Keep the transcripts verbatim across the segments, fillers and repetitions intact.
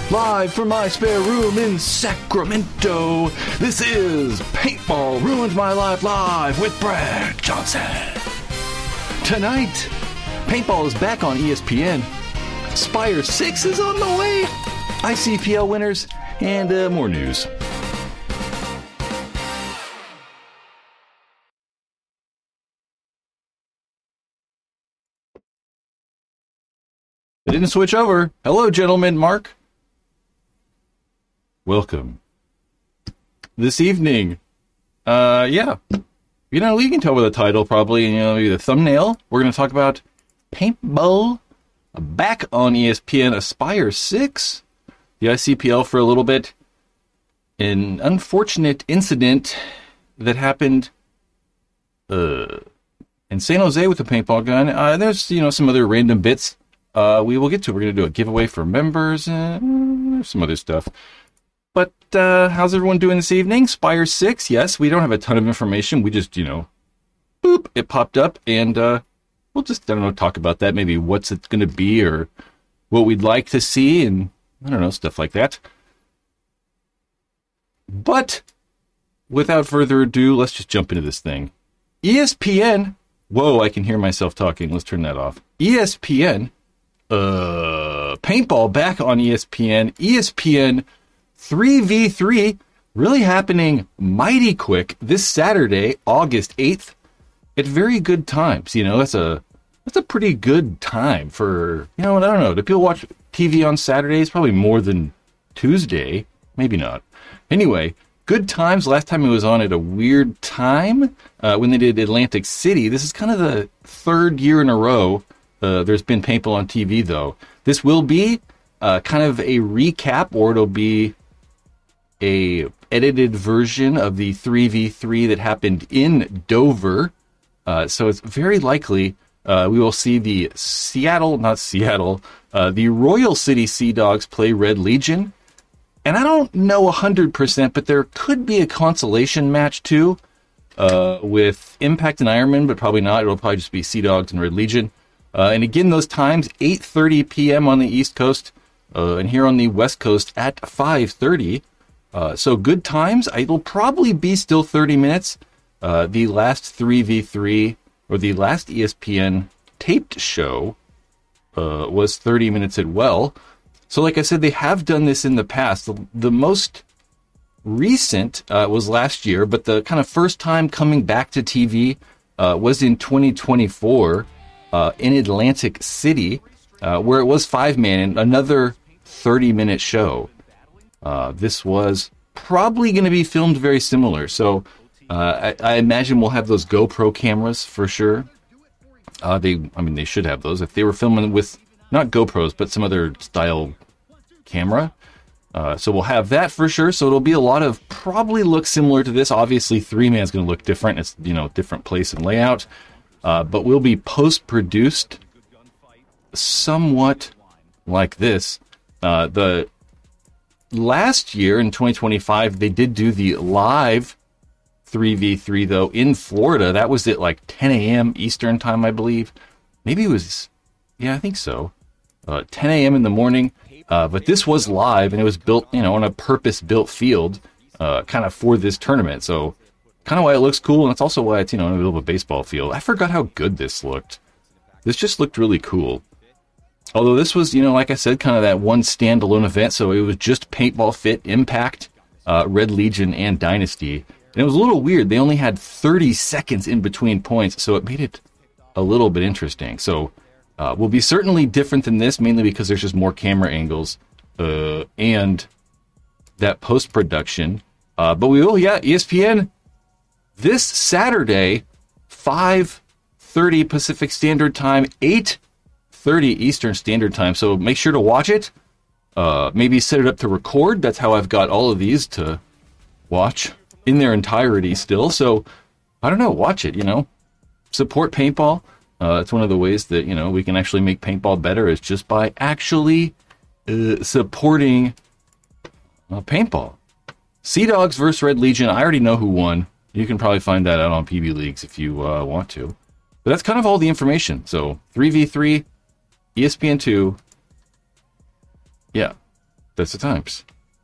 Live from my spare room in Sacramento, this is Paintball Ruined My Life Live with Brad Johnson. Tonight, paintball is back on E S P N. Spire six is on the way. I C P L winners and uh, more news. They didn't switch over. Hello, gentlemen. Mark. Welcome. This evening, uh, yeah, you know, you can tell by the title, probably, you know, maybe the thumbnail. We're going to talk about paintball back on E S P N, Aspire six, the I C P L for a little bit. An unfortunate incident that happened uh, in San Jose with the paintball gun. Uh, there's, you know, some other random bits uh, we will get to. We're going to do a giveaway for members and some other stuff. But uh, how's everyone doing this evening? Spire six, yes, we don't have a ton of information. We just, you know, boop, it popped up, and uh, we'll just, I don't know, talk about that. Maybe what's it going to be or what we'd like to see and, I don't know, stuff like that. But without further ado, let's just jump into this thing. E S P N, whoa, I can hear myself talking. Let's turn that off. E S P N, uh, paintball back on E S P N. E S P N three v three really happening mighty quick this Saturday, August eighth, at very good times. You know, that's a that's a pretty good time for, you know, I don't know, do people watch T V on Saturdays? Probably more than Tuesday. Maybe not. Anyway, good times. Last time it was on at a weird time uh, when they did Atlantic City. This is kind of the third year in a row uh, there's been paintball on T V, though. This will be uh, kind of a recap, or it'll be a edited version of the three v three that happened in Dover. Uh, so it's very likely uh, we will see the Seattle, not Seattle, uh, the Royal City Sea Dogs play Red Legion. And I don't know one hundred percent, but there could be a consolation match too uh, with Impact and Ironman, but probably not. It'll probably just be Sea Dogs and Red Legion. Uh, and again, those times, eight thirty p.m. on the East Coast, uh, and here on the West Coast at five thirty. Uh, so good times. It'll probably be still thirty minutes. Uh, the last three v three, or the last E S P N taped show, uh, was thirty minutes as well. So like I said, they have done this in the past. The, the most recent uh, was last year, but the kind of first time coming back to T V uh, was in twenty twenty-four uh, in Atlantic City, uh, where it was five-man and another thirty-minute show. Uh, this was probably going to be filmed very similar. So uh, I, I imagine we'll have those GoPro cameras for sure. Uh, they, I mean, they should have those. If they were filming with, not GoPros, but some other style camera. Uh, so we'll have that for sure. So it'll be a lot of, probably look similar to this. Obviously, three-man is going to look different. It's, you know, different place and layout. Uh, but we'll be post-produced somewhat like this. Uh, the... Last year, in twenty twenty-five, they did do the live three v three, though, in Florida. That was at like ten a.m. Eastern time, I believe. Maybe it was, yeah, I think so. Uh, ten a.m. in the morning. Uh, but this was live, and it was built, you know, on a purpose-built field, uh, kind of for this tournament. So, kind of why it looks cool, and it's also why it's, you know, in the middle of a baseball field. I forgot how good this looked. This just looked really cool. Although this was, you know, like I said, kind of that one standalone event, so it was just Paintball Fit, Impact, uh, Red Legion, and Dynasty. And it was a little weird. They only had thirty seconds in between points, so it made it a little bit interesting. So uh, will be certainly different than this, mainly because there's just more camera angles uh, and that post-production. Uh, but we will, yeah, E S P N this Saturday, five thirty Pacific Standard Time, eight thirty Eastern Standard Time. So make sure to watch it. Uh, maybe set it up to record. That's how I've got all of these to watch in their entirety still. So I don't know. Watch it, you know. Support paintball. Uh, it's one of the ways that, you know, we can actually make paintball better is just by actually uh, supporting uh, paintball. Sea Dogs versus Red Legion. I already know who won. You can probably find that out on P B Leagues if you uh, want to. But that's kind of all the information. So three v three, E S P N two. Yeah. That's the times.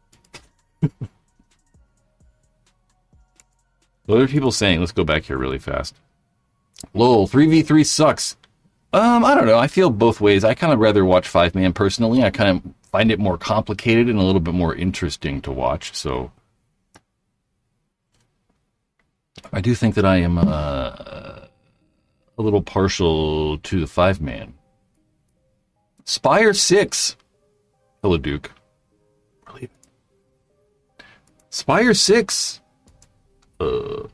What are people saying? Let's go back here really fast. Lol, three v three sucks. Um, I don't know. I feel both ways. I kind of rather watch five-man personally. I kind of find it more complicated and a little bit more interesting to watch. So I do think that I am uh, a little partial to the five-man. Spire six. Hello, Duke. Really? Spire six. Uh...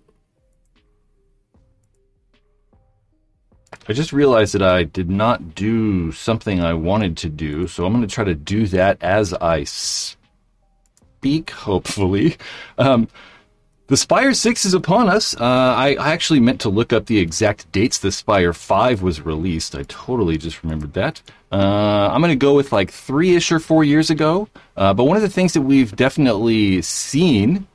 I just realized that I did not do something I wanted to do, so I'm going to try to do that as I speak, hopefully. Um, the Spire six is upon us. Uh, I, I actually meant to look up the exact dates the Spire five was released. I totally just remembered that. Uh, I'm going to go with like three-ish or four years ago. Uh, but one of the things that we've definitely seen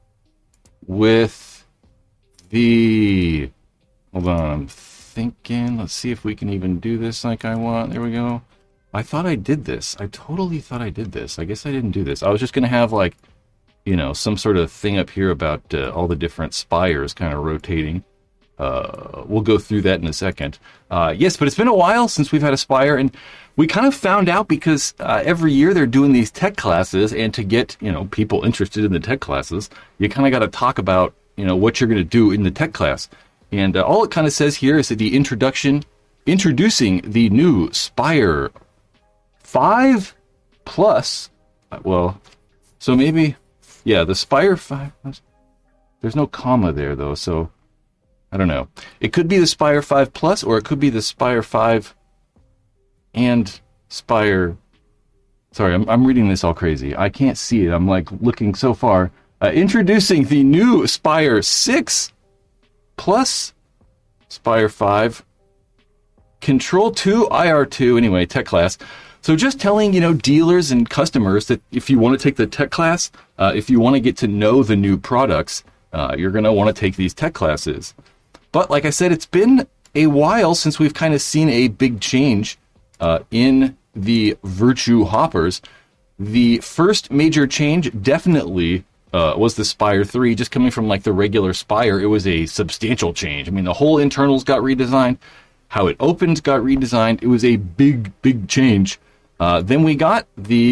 with the... Hold on. Thinking, let's see if we can even do this like I want. There we go. I thought I did this. I totally thought I did this. I guess I didn't do this. I was just going to have like, you know, some sort of thing up here about uh, all the different spires kind of rotating. Uh, we'll go through that in a second. Uh, yes, but it's been a while since we've had a spire, and we kind of found out because uh, every year they're doing these tech classes, and to get, you know, people interested in the tech classes, you kind of got to talk about, you know, what you're going to do in the tech class. And uh, all it kind of says here is that the introduction, introducing the new Spire five Plus, well, so maybe, yeah, the Spire five, there's no comma there though, so I don't know. It could be the Spire five Plus, or it could be the Spire five and Spire, sorry, I'm, I'm reading this all crazy. I can't see it, I'm like looking so far. Uh, introducing the new Spire six Plus, Spire five, Control two, I R two, anyway, tech class. So just telling, you know, dealers and customers that if you want to take the tech class, uh, if you want to get to know the new products, uh, you're going to want to take these tech classes. But like I said, it's been a while since we've kind of seen a big change uh, in the Virtue hoppers. The first major change definitely Uh, was the Spire three, just coming from like the regular Spire. It was a substantial change. I mean, the whole internals got redesigned. How it opened got redesigned. It was a big, big change. Uh, then we got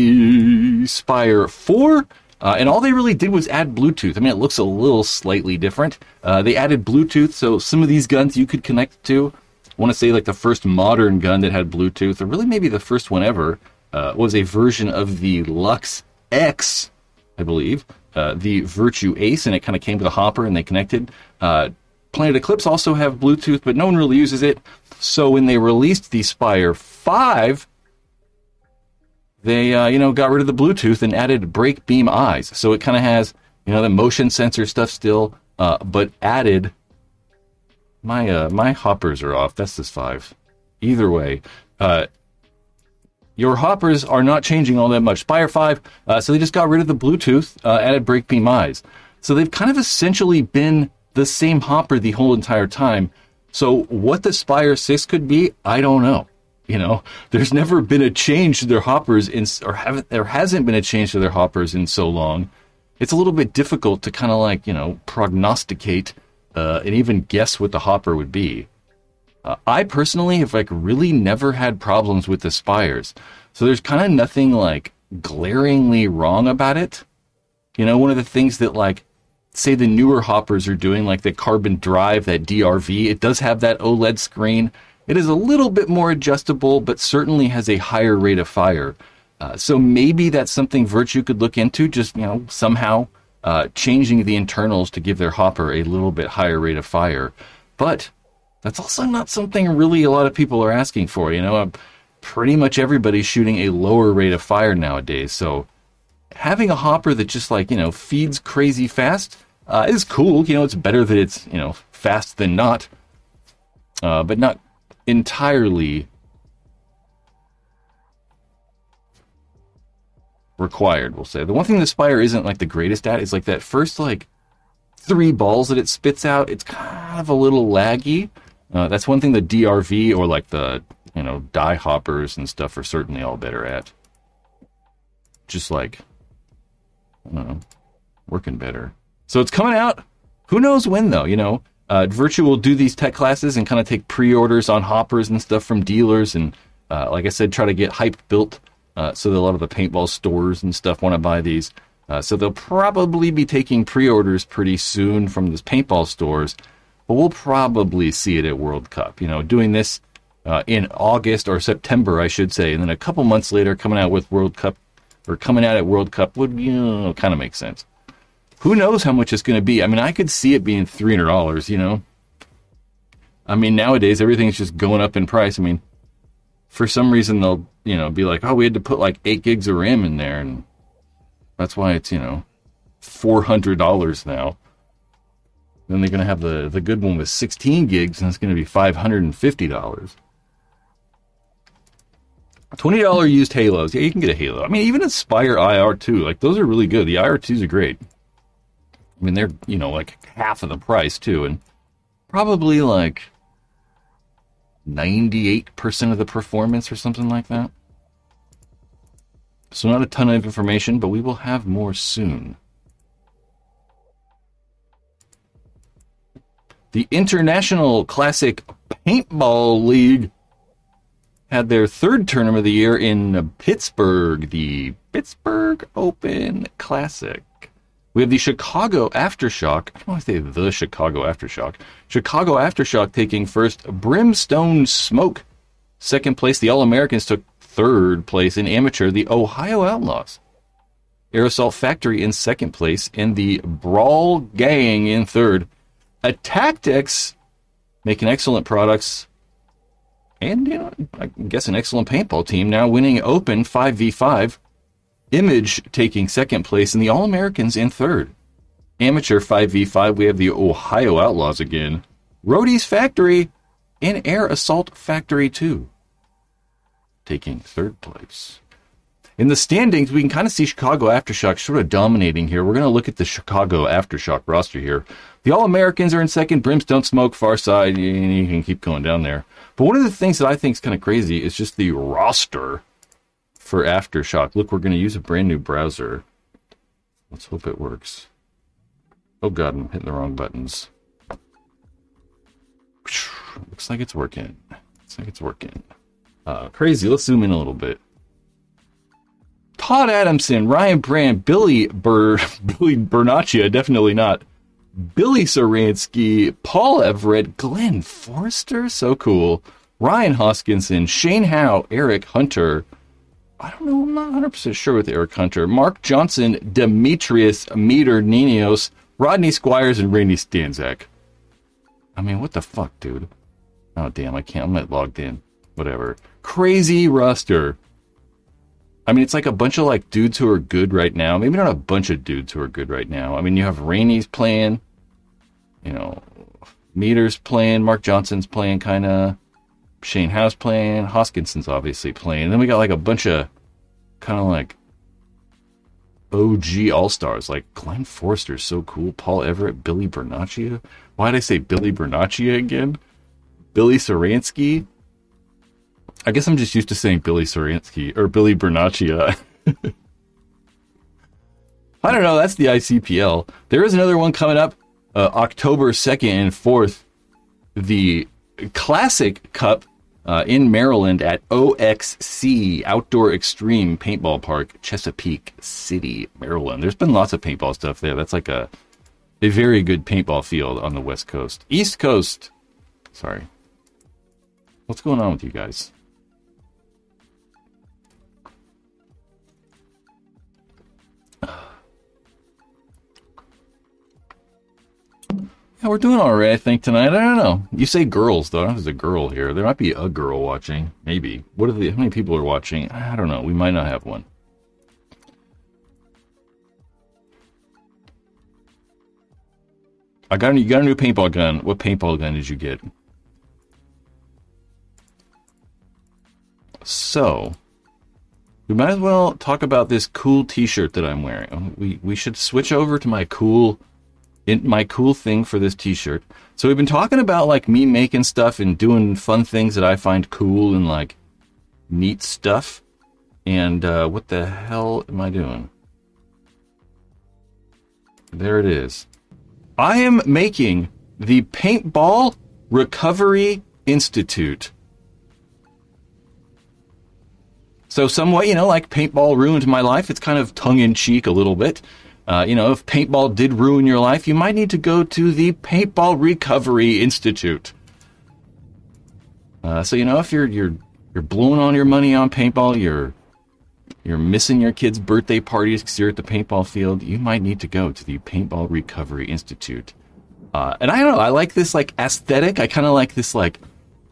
the Spire four, uh, and all they really did was add Bluetooth. I mean, it looks a little slightly different. Uh, they added Bluetooth, so some of these guns you could connect to. I want to say like the first modern gun that had Bluetooth, or really maybe the first one ever, uh, was a version of the Lux X, I believe. Uh, the Virtue Ace, and it kind of came with a hopper and they connected. Uh, Planet Eclipse also have Bluetooth, but no one really uses it. So when they released the Spire five, they, uh, you know, got rid of the Bluetooth and added brake beam eyes. So it kind of has, you know, the motion sensor stuff still, uh, but added... My, uh, my hoppers are off. That's this five. Either way, uh, your hoppers are not changing all that much. Spire five, uh, so they just got rid of the Bluetooth, uh, added brake beam eyes. So they've kind of essentially been the same hopper the whole entire time. So what the Spire six could be, I don't know. You know, there's never been a change to their hoppers, in, or haven't, there hasn't been a change to their hoppers in so long. It's a little bit difficult to kind of like, you know, prognosticate uh, and even guess what the hopper would be. Uh, I personally have like really never had problems with the Spires. So there's kind of nothing like glaringly wrong about it. You know, one of the things that like, say the newer hoppers are doing, like the Carbon Drive, that D R V, it does have that OLED screen. It is a little bit more adjustable, but certainly has a higher rate of fire. Uh, so maybe that's something Virtue could look into, just, you know, somehow uh, changing the internals to give their hopper a little bit higher rate of fire. But that's also not something really a lot of people are asking for. You know, uh, pretty much everybody's shooting a lower rate of fire nowadays. So having a hopper that just like, you know, feeds crazy fast uh, is cool. You know, it's better that it's, you know, fast than not, uh, but not entirely required, we'll say. The one thing the Spire isn't like the greatest at is like that first like three balls that it spits out. It's kind of a little laggy. Uh, that's one thing the D R V or like the, you know, die hoppers and stuff are certainly all better at. just like, I don't know, working better. So it's coming out. Who knows when, though, you know? Uh, Virtue will do these tech classes and kind of take pre-orders on hoppers and stuff from dealers. And uh, like I said, try to get hype built uh, so that a lot of the paintball stores and stuff want to buy these. Uh, so they'll probably be taking pre-orders pretty soon from these paintball stores. But we'll probably see it at World Cup. You know, doing this uh, in August or September, I should say. And then a couple months later, coming out with World Cup, or coming out at World Cup would, you know, kind of make sense. Who knows how much it's going to be? I mean, I could see it being three hundred dollars, you know? I mean, nowadays, everything's just going up in price. I mean, for some reason, they'll, you know, be like, oh, we had to put like eight gigs of RAM in there, and that's why it's, you know, four hundred dollars now. Then they're going to have the, the good one with sixteen gigs, and it's going to be five hundred fifty dollars. twenty dollars used Halos. Yeah, you can get a Halo. I mean, even Aspire I R two, like, those are really good. The I R twos are great. I mean, they're, you know, like half of the price, too, and probably like ninety-eight percent of the performance or something like that. So not a ton of information, but we will have more soon. The International Classic Paintball League had their third tournament of the year in Pittsburgh, the Pittsburgh Open Classic. We have the Chicago Aftershock. I don't want to say the Chicago Aftershock. Chicago Aftershock taking first. Brimstone Smoke, second place. The All-Americans took third place. In amateur, the Ohio Outlaws. Aerosol Factory in second place. And the Brawl Gang in third. Attactex making excellent products. And, you know, I guess an excellent paintball team now winning Open five v five. Image taking second place, and the All-Americans in third. Amateur five v five, we have the Ohio Outlaws again. Roadies Factory and Air Assault Factory two taking third place. In the standings, we can kind of see Chicago Aftershock sort of dominating here. We're going to look at the Chicago Aftershock roster here. The All-Americans are in second. Brimstone Smoke, Far Side, and you can keep going down there. But one of the things that I think is kind of crazy is just the roster for Aftershock. Look, we're going to use a brand new browser. Let's hope it works. Oh god, I'm hitting the wrong buttons. Looks like it's working. Looks like it's working. Uh, crazy. Let's zoom in a little bit. Todd Adamson, Ryan Brand, Billy Bur Billy Bernaccia, definitely not. Billy Saransky, Paul Everett, Glenn Forrester, so cool. Ryan Hoskinson, Shane Howe, Eric Hunter. I don't know, I'm not one hundred percent sure with Eric Hunter. Mark Johnson, Demetrius Meter Ninos, Rodney Squires, and Randy Stanzak. I mean, what the fuck, dude? Oh, damn, I can't. I'm not logged in. Whatever. Crazy roster. I mean, it's like a bunch of, like, dudes who are good right now. Maybe not a bunch of dudes who are good right now. I mean, you have Rainey's playing. You know, Meters playing. Mark Johnson's playing, kind of. Shane Howe's playing. Hoskinson's obviously playing. And then we got, like, a bunch of kind of, like, O G All-Stars. Like, Glenn Forster's so cool. Paul Everett. Billy Bernaccia. Why did I say Billy Bernaccia again? Billy Saransky. I guess I'm just used to saying Billy Saransky or Billy Bernaccia. I don't know. That's the I C P L. There is another one coming up uh, October second and fourth. The Classic Cup uh, in Maryland at O X C, Outdoor Extreme Paintball Park, Chesapeake City, Maryland. There's been lots of paintball stuff there. That's like a, a very good paintball field on the West Coast. East Coast. Sorry. What's going on with you guys? Yeah, we're doing all right, I think, tonight. I don't know. You say girls, though. I don't know if there's a girl here. There might be a girl watching. Maybe. What are the? How many people are watching? I don't know. We might not have one. I got you got a new paintball gun. What paintball gun did you get? So, we might as well talk about this cool T-shirt that I'm wearing. We we should switch over to my cool. In my cool thing for this T-shirt. So we've been talking about like me making stuff and doing fun things that I find cool and like neat stuff. And uh, what the hell am I doing? There it is. I am making the Paintball Recovery Institute. So somewhat, you know, like paintball ruined my life, it's kind of tongue-in-cheek a little bit. Uh, you know, if paintball did ruin your life, you might need to go to the Paintball Recovery Institute. Uh, so, you know, if you're you're you're blowing all your money on paintball, you're you're missing your kids' birthday parties because you're at the paintball field, you might need to go to the Paintball Recovery Institute. Uh, and I don't know, I like this, like, aesthetic. I kind of like this, like,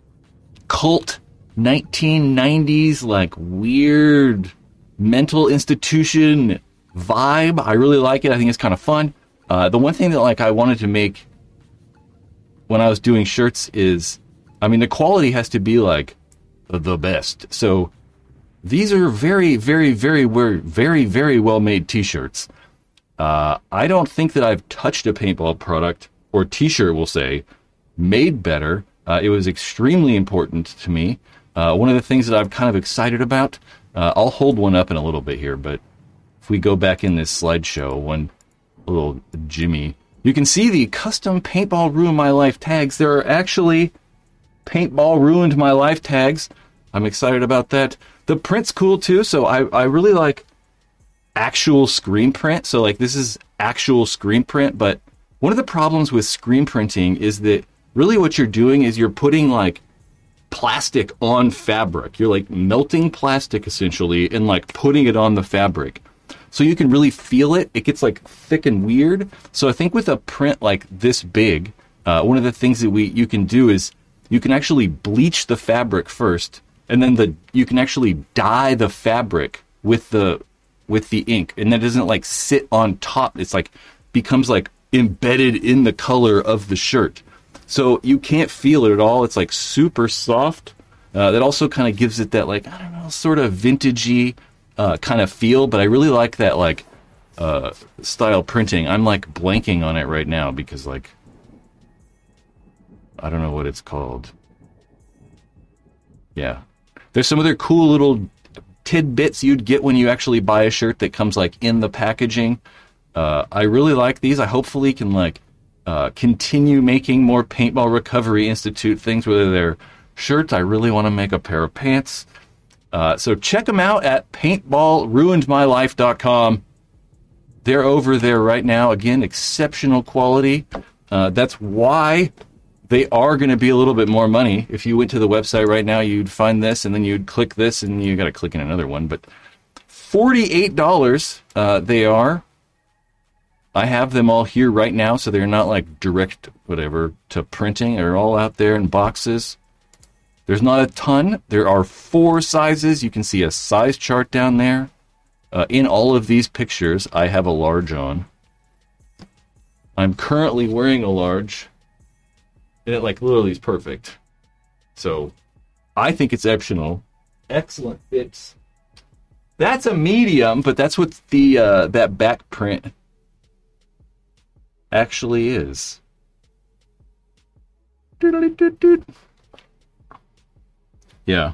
cult nineteen nineties, like, weird mental institution vibe. I really like it. I think it's kind of fun. Uh, the one thing that, like, I wanted to make when I was doing shirts is, I mean, the quality has to be, like, the best. So these are very, very, very, very, very, very well-made t-shirts. Uh, I don't think that I've touched a paintball product, or t-shirt, we'll say, made better. Uh, it was extremely important to me. Uh, one of the things that I'm kind of excited about, uh, I'll hold one up in a little bit here, but if we go back in this slideshow, one little Jimmy, you can see the custom Paintball Ruined My Life tags. There are actually Paintball Ruined My Life tags. I'm excited about that. The print's cool too, so I, I really like actual screen print. So like this is actual screen print, but one of the problems with screen printing is that really what you're doing is you're putting like plastic on fabric. You're like melting plastic essentially and like putting it on the fabric. So you can really feel it. It gets like thick and weird. So I think with a print like this big, uh, one of the things that we you can do is you can actually bleach the fabric first, and then the you can actually dye the fabric with the with the ink, and that doesn't like sit on top. It's like becomes like embedded in the color of the shirt. So you can't feel it at all. It's like super soft. Uh, that also kind of gives it that like, I don't know, sort of vintagey uh, kind of feel. But I really like that like uh, style printing. I'm like blanking on it right now because like, I don't know what it's called. Yeah. There's some other cool little tidbits you'd get when you actually buy a shirt that comes like in the packaging. Uh, I really like these. I hopefully can like uh, continue making more Paintball Recovery Institute things, whether they're shirts. I really want to make a pair of pants. Uh, so check them out at paintball ruined my life dot com. They're over there right now. Again, exceptional quality. Uh, that's why they are going to be a little bit more money. If you went to the website right now, you'd find this, and then you'd click this, and you got to click in another one. But forty-eight dollars uh, they are. I have them all here right now, so they're not like direct whatever to printing. They're all out there in boxes. There's not a ton. There are four sizes. You can see a size chart down there. Uh, in all of these pictures, I have a large on. I'm currently wearing a large, and it like literally is perfect. So I think it's exceptional. Excellent fits. That's a medium, but that's what the uh, that back print actually is. Yeah.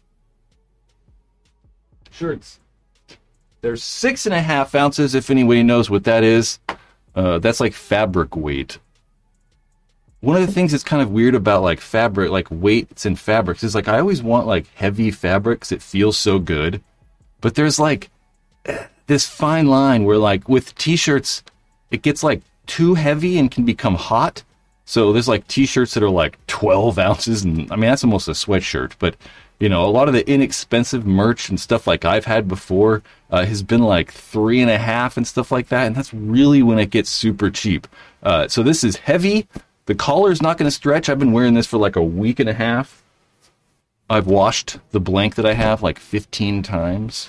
Shirts. There's six and a half ounces, if anybody knows what that is. Uh, that's like fabric weight. One of the things that's kind of weird about like fabric, like weights and fabrics, is like I always want like heavy fabrics. It feels so good. But there's like this fine line where like with t-shirts, it gets like too heavy and can become hot. So there's like t-shirts that are like twelve ounces, and I mean that's almost a sweatshirt. But you know, a lot of the inexpensive merch and stuff like I've had before uh, has been like three and a half and stuff like that, and that's really when it gets super cheap. Uh, so this is heavy. The collar's not going to stretch. I've been wearing this for like a week and a half. I've washed the blank that I have like fifteen times.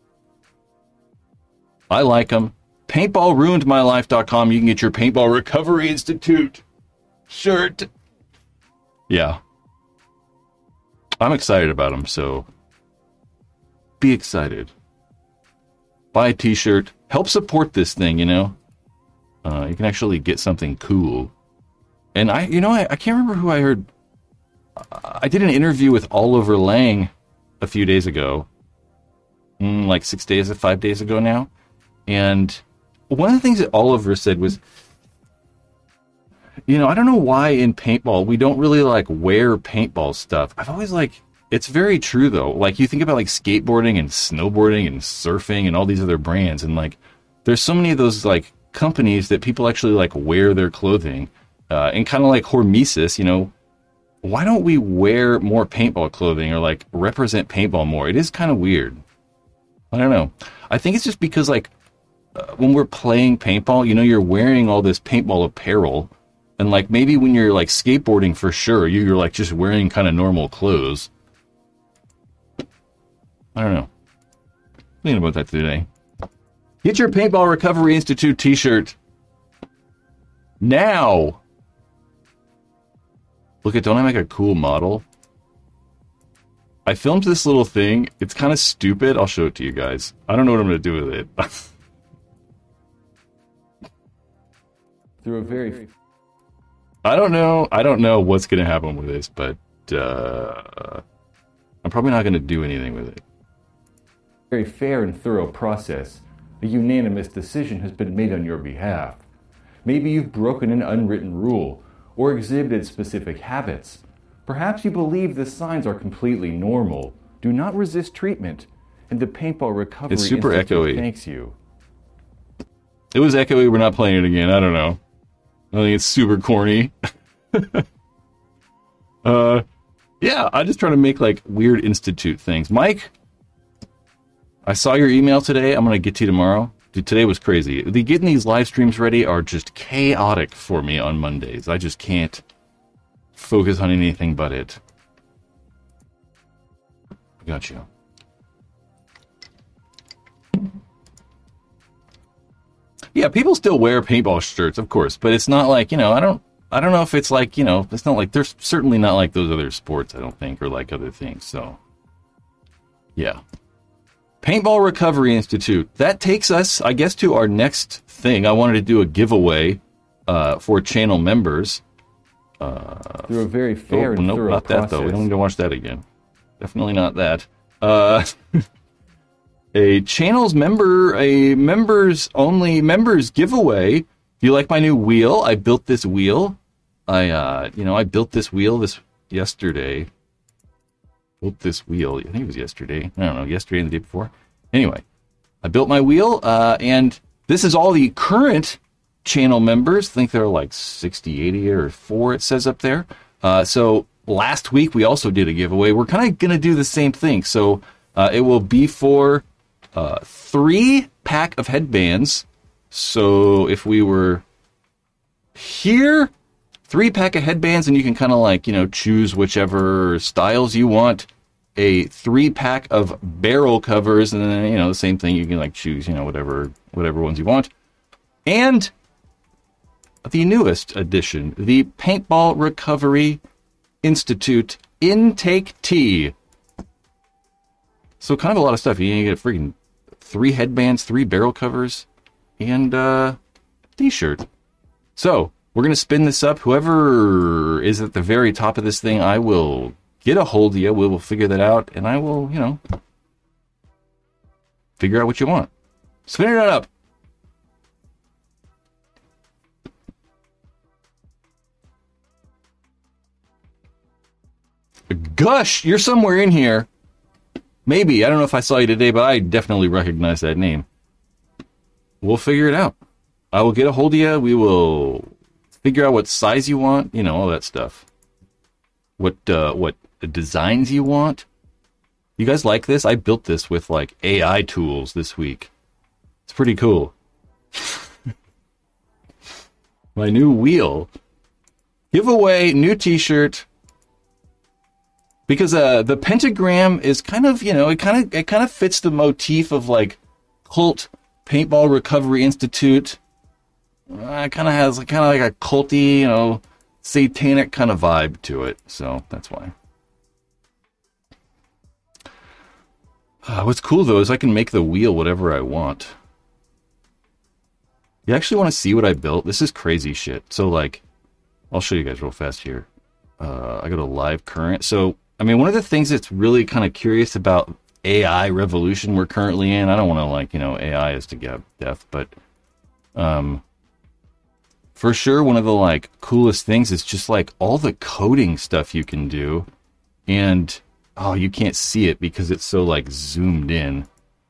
I like them. paintball ruined my life dot com. You can get your Paintball Recovery Institute shirt. Yeah. I'm excited about them, so be excited. Buy a t-shirt. Help support this thing, you know? Uh, you can actually get something cool. And I, you know, I, I can't remember who I heard. I did an interview with Oliver Lang a few days ago. mm, like six days or five days ago now. And one of the things that Oliver said was, you know, I don't know why in paintball we don't really like wear paintball stuff. I've always like, it's very true though. Like you think about like skateboarding and snowboarding and surfing and all these other brands, and like there's so many of those like companies that people actually like wear their clothing. Uh, and kind of like Hormesis, you know, why don't we wear more paintball clothing or like represent paintball more? It is kind of weird. I don't know. I think it's just because like uh, when we're playing paintball, you know, you're wearing all this paintball apparel. And like maybe when you're like skateboarding for sure, you're like just wearing kind of normal clothes. I don't know. Thinking about that today. Get your Paintball Recovery Institute t-shirt now. Look at, don't I make a cool model? I filmed this little thing. It's kind of stupid. I'll show it to you guys. I don't know what I'm going to do with it. Through a very... I don't know. I don't know what's going to happen with this, but uh, I'm probably not going to do anything with it. Very fair and thorough process. A unanimous decision has been made on your behalf. Maybe you've broken an unwritten rule or exhibited specific habits. Perhaps you believe the signs are completely normal. Do not resist treatment, and the Paintball Recovery it's super Institute echoey. Thanks you. It was echoey. We're not playing it again. I don't know. I think it's super corny. uh, yeah, I'm just trying to make like weird institute things. Mike, I saw your email today. I'm going to get to you tomorrow. Dude, today was crazy. The getting these live streams ready are just chaotic for me on Mondays. I just can't focus on anything but it. I got you. Yeah, people still wear paintball shirts, of course, but it's not like, you know, I don't I don't know if it's like, you know, it's not like, there's certainly not like those other sports, I don't think, or like other things, so. Yeah. Paintball Recovery Institute. That takes us, I guess, to our next thing. I wanted to do a giveaway uh, for channel members. Uh, Through a very fair oh, and nope, thorough not process. that, though. We don't need to watch that again. Definitely not that. Uh... A channel's member, a members only members giveaway. If you like my new wheel, I built this wheel. I, uh, you know, I built this wheel this yesterday. Built this wheel. I think it was yesterday. I don't know, yesterday and the day before. Anyway, I built my wheel, uh, and this is all the current channel members. I think there are like sixty, eighty, or four, it says up there. Uh, so last week we also did a giveaway. We're kind of going to do the same thing. So uh, it will be for Uh, three pack of headbands. So if we were here, three pack of headbands, and you can kind of like, you know, choose whichever styles you want. A three pack of barrel covers, and then, you know, the same thing. You can like choose, you know, whatever, whatever ones you want. And the newest edition, the Paintball Recovery Institute Intake Tee. So kind of a lot of stuff. You get a freaking three headbands, three barrel covers, and uh, t-shirt. So we're going to spin this up. Whoever is at the very top of this thing, I will get a hold of you. We will figure that out, and I will, you know, figure out what you want. Spin it up. Gush, you're somewhere in here. Maybe. I don't know if I saw you today, but I definitely recognize that name. We'll figure it out. I will get a hold of you. We will figure out what size you want. You know, all that stuff. What uh, what designs you want. You guys like this? I built this with, like, A I tools this week. It's pretty cool. My new wheel. Giveaway, new t-shirt. Because uh, the pentagram is kind of, you know, it kind of it kind of fits the motif of like cult Paintball Recovery Institute. Uh, it kind of has kind of like a culty, you know, satanic kind of vibe to it. So that's why. Uh, what's cool though is I can make the wheel whatever I want. You actually want to see what I built? This is crazy shit. So like, I'll show you guys real fast here. Uh, I go to live current. So I mean, one of the things that's really kind of curious about A I revolution we're currently in. I don't want to like, you know, A I is to get death, but um, for sure one of the like coolest things is just like all the coding stuff you can do. And, oh, you can't see it because it's so like zoomed in.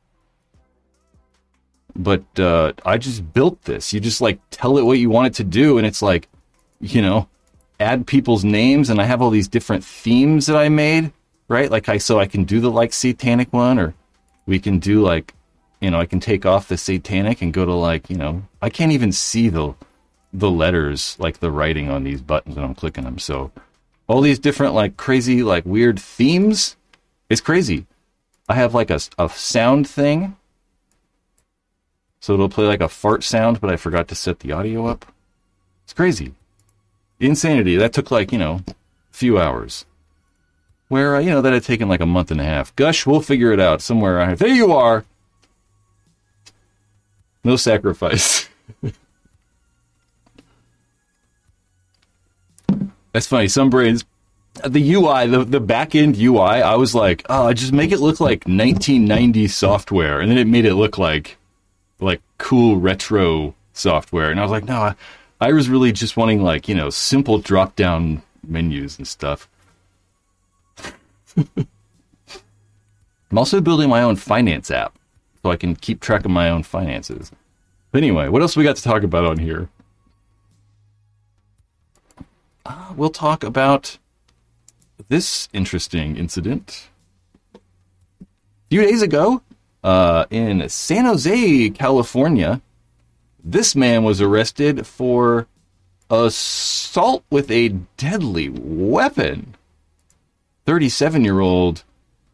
But uh, I just built this. You just like tell it what you want it to do. And it's like, you know, add people's names. And I have all these different themes that I made. Right? Like I, so I can do the like satanic one, or we can do like, you know, I can take off the satanic and go to like, you know, I can't even see the, the letters, like the writing on these buttons when I'm clicking them. So all these different like crazy, like weird themes. It's crazy. I have like a, a sound thing. So it'll play like a fart sound, but I forgot to set the audio up. It's crazy. Insanity. That took like, you know, a few hours. Where, uh, you know, that had taken like a month and a half. Gush, we'll figure it out somewhere around here. There you are! No sacrifice. That's funny. Some brains, the U I, the, the back-end U I, I was like, oh, just make it look like nineteen nineties software. And then it made it look like, like cool retro software. And I was like, no, I, I was really just wanting like, you know, simple drop-down menus and stuff. I'm also building my own finance app so I can keep track of my own finances. But anyway, what else we got to talk about on here? Uh, we'll talk about this interesting incident. A few days ago, uh, in San Jose, California, this man was arrested for assault with a deadly weapon. thirty-seven-year-old,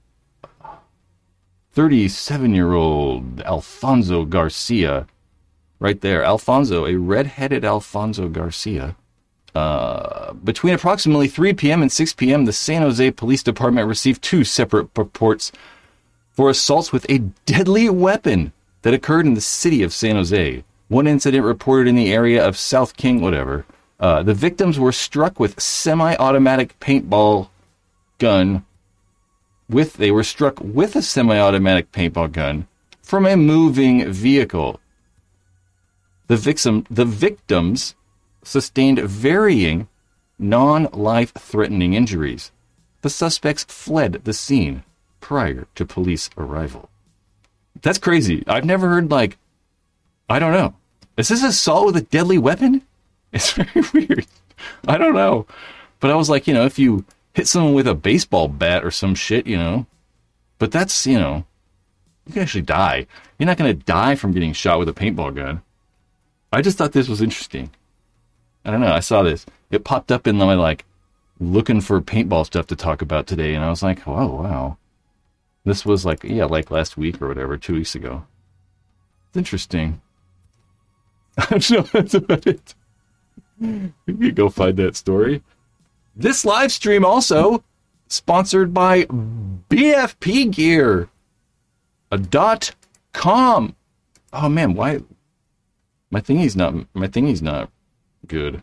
thirty-seven-year-old Alfonso Garcia, right there. Alfonso, a red-headed Alfonso Garcia. Uh, between approximately three p.m. and six p.m., the San Jose Police Department received two separate reports for assaults with a deadly weapon that occurred in the city of San Jose. One incident reported in the area of South King, whatever. Uh, the victims were struck with semi-automatic paintball gun with they were struck with a semi-automatic paintball gun from a moving vehicle. The victim the victims sustained varying non-life threatening injuries. The suspects fled the scene prior to police arrival. That's crazy. I've never heard like I don't know. Is this assault with a deadly weapon? It's very weird. I don't know. But I was like, you know, if you hit someone with a baseball bat or some shit, you know. But that's, you know, you can actually die. You're not going to die from getting shot with a paintball gun. I just thought this was interesting. I don't know. I saw this. It popped up in my, like, looking for paintball stuff to talk about today. And I was like, oh, wow. This was like, yeah, like last week or whatever, two weeks ago. It's interesting. I don't know. That's about it. You can go find that story. This live stream also sponsored by B F P Gear. A dot com. Oh man, why my thingy's not my thingy's not good.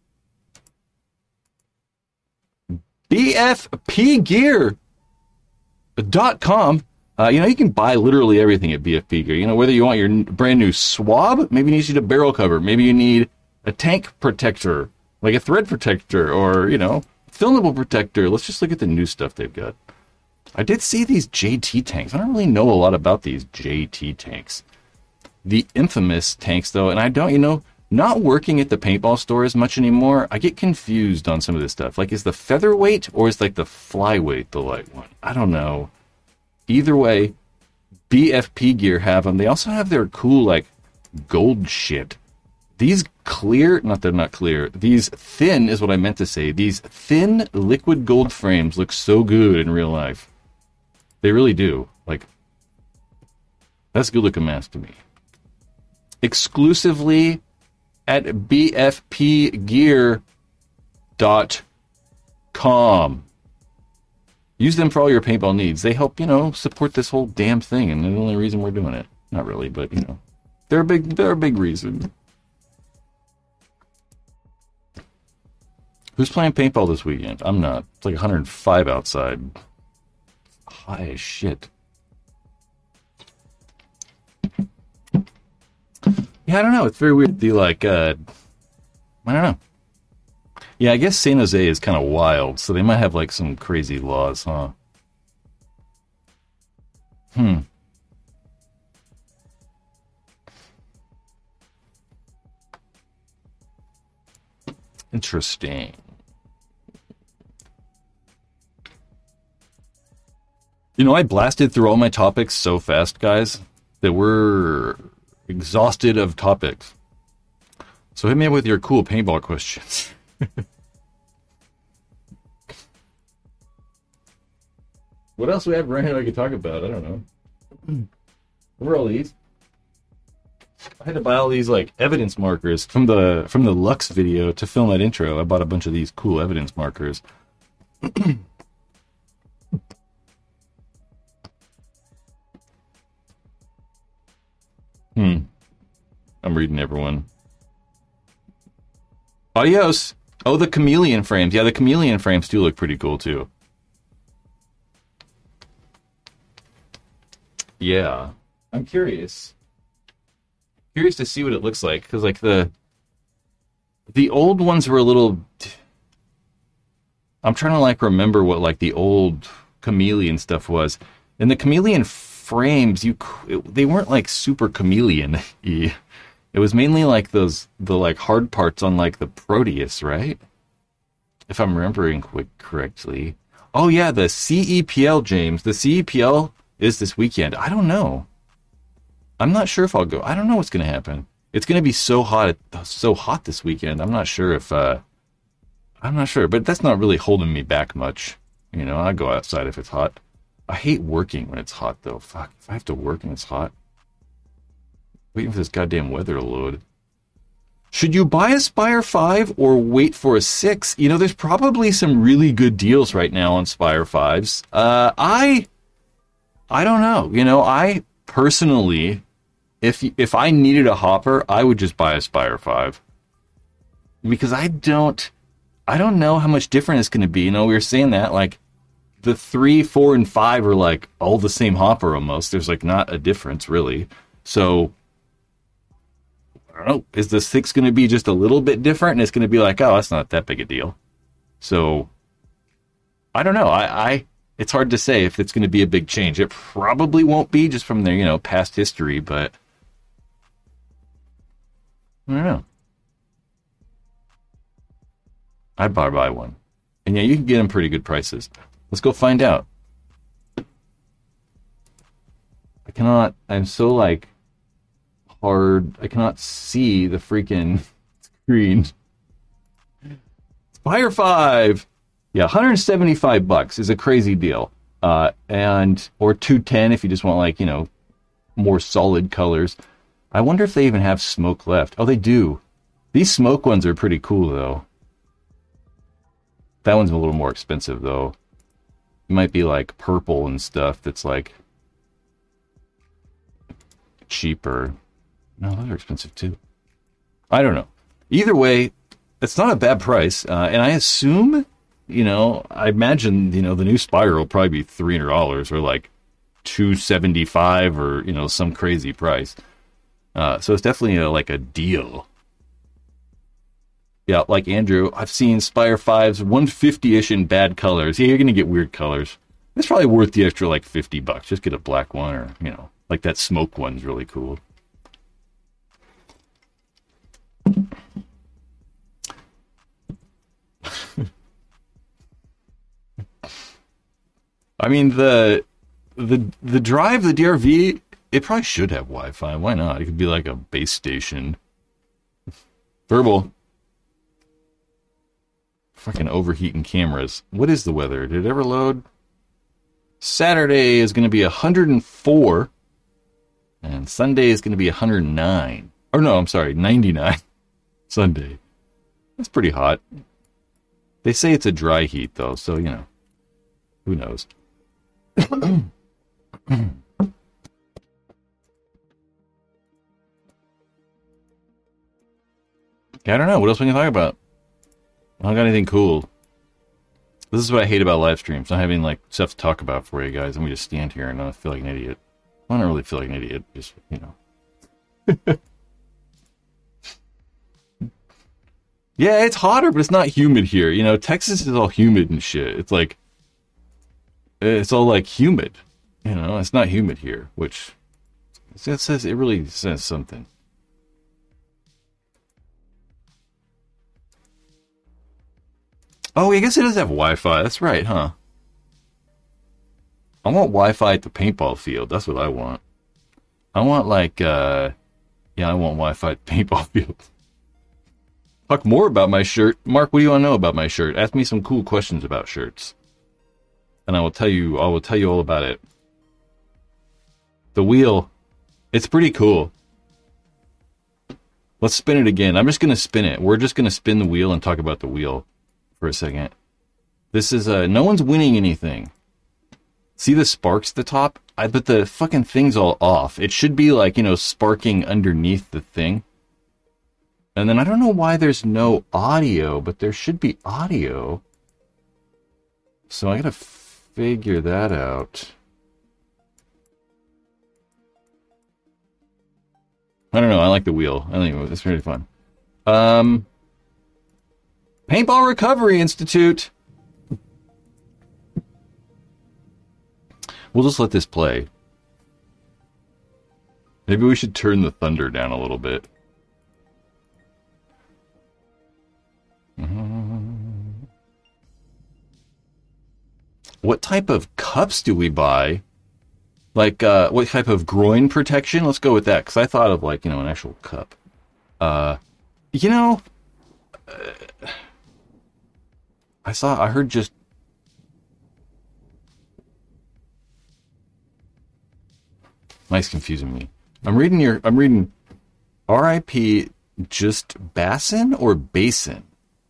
B F P Gear dot com. Uh, you know, you can buy literally everything at B F P Gear. You know, whether you want your brand new swab, maybe you need a barrel cover, maybe you need a tank protector, like a thread protector, or, you know, filmable protector. Let's just look at the new stuff they've got. I did see these J T tanks. I don't really know a lot about these J T tanks. The infamous tanks, though, and I don't, you know, not working at the paintball store as much anymore, I get confused on some of this stuff. Like, is the featherweight or is, like, the flyweight the light one? I don't know. Either way, B F P Gear have them. They also have their cool, like, gold shit. These clear, not they're not clear, these thin is what I meant to say. These thin liquid gold frames look so good in real life. They really do. Like, that's a good looking mask to me. Exclusively at B F P gear dot com. Use them for all your paintball needs. They help, you know, support this whole damn thing, and they're the only reason we're doing it. Not really, but, you know, they're a big, they're a big reason. Who's playing paintball this weekend? I'm not. It's like one hundred five outside. High as shit. Yeah, I don't know. It's very weird. The like, uh, I don't know. Yeah, I guess San Jose is kind of wild, so they might have like some crazy laws, huh? Hmm. Interesting. You know, I blasted through all my topics so fast, guys, that we're exhausted of topics. So hit me up with your cool paintball questions. What else do we have right here I could talk about? I don't know. What were all these? I had to buy all these like evidence markers from the from the Lux video to film that intro. I bought a bunch of these cool evidence markers. Hmm. I'm reading everyone. Adios. Oh, the chameleon frames. Yeah, the chameleon frames do look pretty cool too. Yeah. I'm curious. Curious to see what it looks like, because like the the old ones were a little. I'm trying to like remember what like the old chameleon stuff was, and the chameleon frames you it, they weren't like super chameleon-y. It was mainly like those the like hard parts on like the Proteus, right? If I'm remembering quick correctly. Oh yeah, the C E P L, James. The C E P L is this weekend. I don't know. I'm not sure if I'll go. I don't know what's going to happen. It's going to be so hot, so hot this weekend. I'm not sure if. Uh, I'm not sure, but that's not really holding me back much. You know, I go outside if it's hot. I hate working when it's hot, though. Fuck, if I have to work and it's hot. Waiting for this goddamn weather to load. Should you buy a Spire five or wait for a six? You know, there's probably some really good deals right now on Spire fives. Uh, I, I don't know. You know, I personally, if if I needed a hopper, I would just buy a Spire five. Because I don't, I don't know how much different it's going to be. You know, we were saying that, like, the three, four, and five are, like, all the same hopper almost. There's, like, not a difference, really. So, I don't know. Is the six going to be just a little bit different? And it's going to be like, oh, that's not that big a deal. So, I don't know. I, I it's hard to say if it's going to be a big change. It probably won't be just from their, you know, past history, but I don't know. I'd buy, buy one. And yeah, you can get them pretty good prices. Let's go find out. I cannot, I'm so like hard, I cannot see the freaking screen. Spire five! Yeah, one hundred seventy-five bucks is a crazy deal. Uh, and, or two ten if you just want like, you know, more solid colors. I wonder if they even have smoke left. Oh, they do. These smoke ones are pretty cool though. That one's a little more expensive, though. It might be, like, purple and stuff that's, like, cheaper. No, those are expensive, too. I don't know. Either way, it's not a bad price. Uh, and I assume, you know, I imagine, you know, the new Spire will probably be three hundred dollars or, like, two hundred seventy-five dollars or, you know, some crazy price. Uh, so it's definitely, a, like, a deal. Yeah, like Andrew, I've seen Spire fives one fifty-ish in bad colors. Yeah, you're going to get weird colors. It's probably worth the extra, like, fifty bucks. Just get a black one or, you know, like that smoke one's really cool. I mean, the, the, the drive, the D R V, it probably should have Wi-Fi. Why not? It could be like a base station. Verbal. Fucking overheating cameras. What is the weather? Did it ever load? Saturday is going to be one hundred four. And Sunday is going to be one hundred nine. Or no, I'm sorry, ninety-nine. Sunday. That's pretty hot. They say it's a dry heat, though, so, you know. Who knows? Yeah, I don't know. What else we can talk about? I don't got anything cool. This is what I hate about live streams. Not having like stuff to talk about for you guys, and we just stand here and I feel like an idiot. Well, I don't really feel like an idiot. Just, you know. Yeah, it's hotter, but it's not humid here. You know, Texas is all humid and shit. It's like, it's all like humid. You know, it's not humid here, which it says, it really says something. Oh, I guess it does have Wi-Fi. That's right, huh? I want Wi-Fi at the paintball field. That's what I want. I want like, uh, yeah, I want Wi-Fi at the paintball field. Talk more about my shirt. Mark, what do you want to know about my shirt? Ask me some cool questions about shirts. And I will tell you, I will tell you all about it. The wheel, it's pretty cool. Let's spin it again. I'm just going to spin it. We're just going to spin the wheel and talk about the wheel for a second. This is, uh, no one's winning anything. See the sparks at the top? I bet the fucking thing's all off. It should be like, you know, sparking underneath the thing. And then I don't know why there's no audio, but there should be audio. So I gotta figure that out. I don't know. I like the wheel. I think it's really fun. Um, Paintball Recovery Institute. We'll just let this play. Maybe we should turn the thunder down a little bit. What type of cups do we buy? Like, uh, what type of groin protection? Let's go with that, because I thought of, like, you know, an actual cup. Uh, you know, uh, I saw, I heard just... Mike's confusing me. I'm reading your, I'm reading R I P just Bassin or Basin?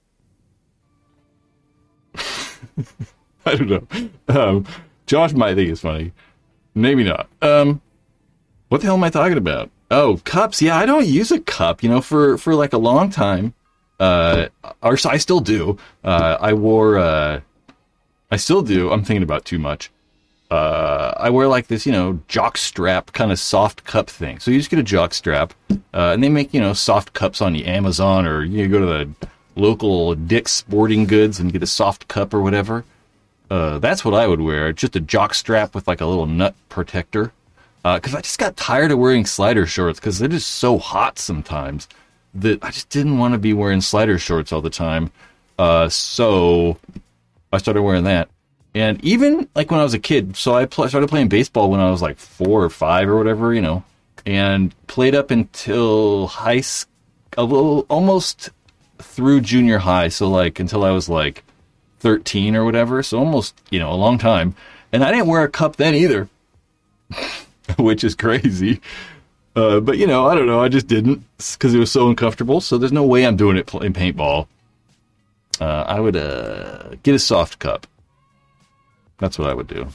I don't know. Um, Josh might think it's funny. Maybe not. Um, what the hell am I talking about? Oh, cups. Yeah, I don't use a cup, you know, for, for like a long time. Uh, or I still do. Uh, I wore, uh, I still do. I'm thinking about too much. Uh, I wear like this, you know, jock strap kind of soft cup thing. So you just get a jock strap, uh, and they make, you know, soft cups on the Amazon, or you go to the local Dick's Sporting Goods and get a soft cup or whatever. Uh, that's what I would wear. Just a jock strap with like a little nut protector. Uh, cause I just got tired of wearing slider shorts cause they're just so hot sometimes that I just didn't want to be wearing slider shorts all the time. Uh, so I started wearing that. And even like when I was a kid, so I pl- started playing baseball when I was like four or five or whatever, you know, and played up until high school, a little, almost through junior high. So like until I was like thirteen or whatever. So almost, you know, a long time. And I didn't wear a cup then either, which is crazy. Uh, but you know, I don't know. I just didn't because it was so uncomfortable. So there's no way I'm doing it playing paintball. Uh, I would uh, get a soft cup. That's what I would do.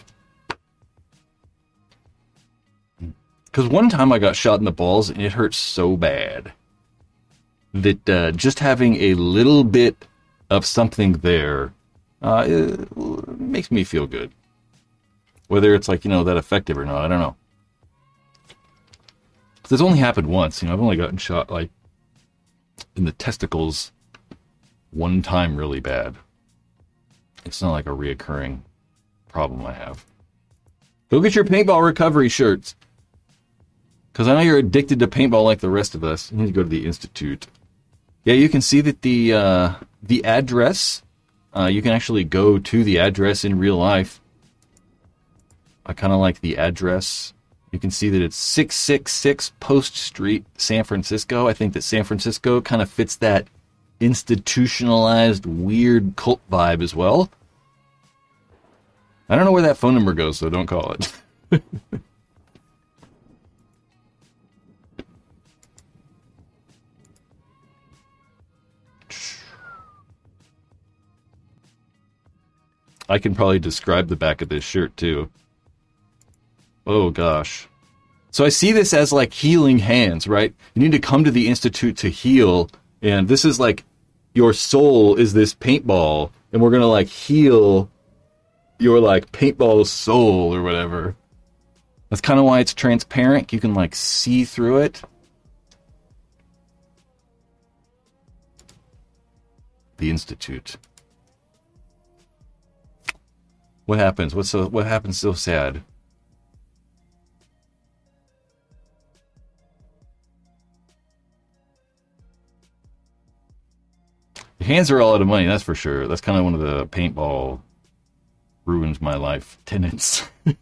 Because one time I got shot in the balls and it hurt so bad that uh, just having a little bit of something there uh, it makes me feel good. Whether it's like, you know, that effective or not, I don't know. Because it's only happened once. You know, I've only gotten shot like in the testicles one time really bad. It's not like a reoccurring problem I have. Go get your paintball recovery shirts. Because I know you're addicted to paintball like the rest of us. You need to go to the Institute. Yeah, you can see that the uh, the address, uh, you can actually go to the address in real life. I kind of like the address. You can see that it's six six six Post Street, San Francisco. I think that San Francisco kind of fits that institutionalized, weird cult vibe as well. I don't know where that phone number goes, so don't call it. I can probably describe the back of this shirt, too. Oh, gosh. So I see this as, like, healing hands, right? You need to come to the Institute to heal, and this is, like, your soul is this paintball, and we're gonna, like, heal your, like, paintball soul or whatever. That's kind of why it's transparent. You can, like, see through it. the Institute. What happens? What's so? What happens so sad? Your hands are all out of money, that's for sure. That's kind of one of the paintball ruins my life tenets.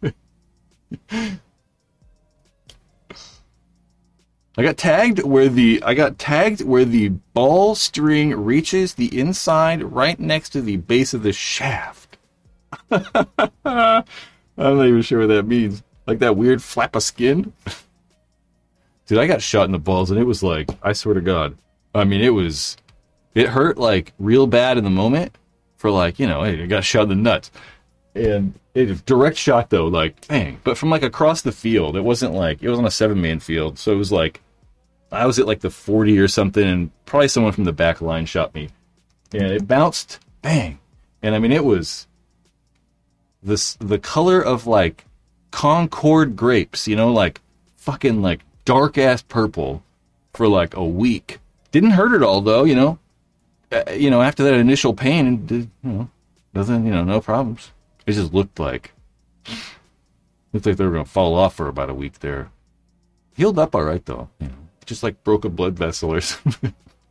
I got tagged where the I got tagged where the ball string reaches the inside right next to the base of the shaft. I'm not even sure what that means. Like that weird flap of skin. Dude, I got shot in the balls and it was like, I swear to God. I mean, it was it hurt like real bad in the moment for like, you know, hey, I got shot in the nuts. And it was direct shot though, like bang. But from like across the field, it wasn't like it was on a seven man field, so it was like I was at like the forty or something, and probably someone from the back line shot me, and it bounced, bang. And I mean, it was this the color of like Concord grapes, you know, like fucking like dark ass purple for like a week. Didn't hurt at all though, you know. Uh, you know, after that initial pain, it did, you know, nothing, you know, no problems. It just looked like looked like they were gonna fall off for about a week there. Healed up all right though, you know, just like broke a blood vessel or something.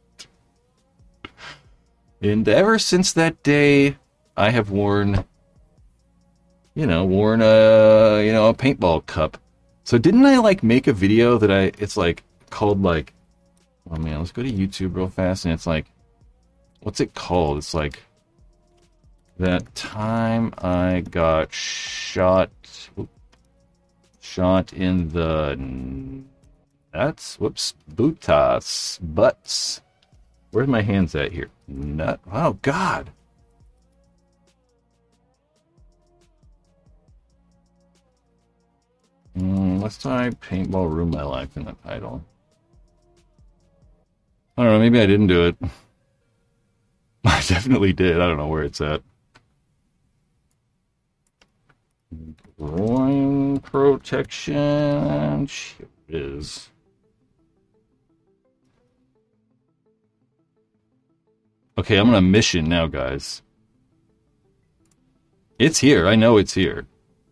And ever since that day, I have worn, you know, worn a you know a paintball cup. So didn't I like make a video that I? It's like called like, oh man, let's go to YouTube real fast, and it's like, what's it called? It's like. That time I got shot, shot in the nuts, whoops, butas, butts. Where's my hands at here? Nut, oh God. Mm, let's try paintball ruined my life in the title. I don't know, maybe I didn't do it. I definitely did, I don't know where it's at. Groin protection. Here it is. Okay, I'm on a mission now, guys. It's here. I know it's here.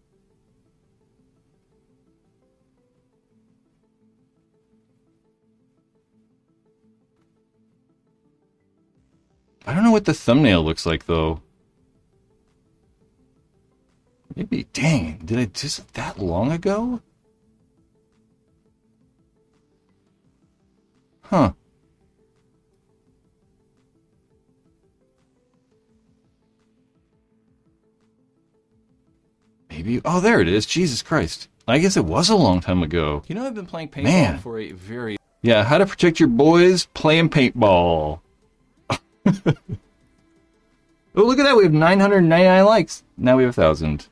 I don't know what the thumbnail looks like, though. Maybe, dang, did I just that long ago? Huh. Maybe, oh, there it is. Jesus Christ. I guess it was a long time ago. You know, I've been playing paintball Man. for a very... Yeah, how to protect your boys playing paintball. Oh, look at that. We have nine hundred ninety-nine likes. Now we have one thousand.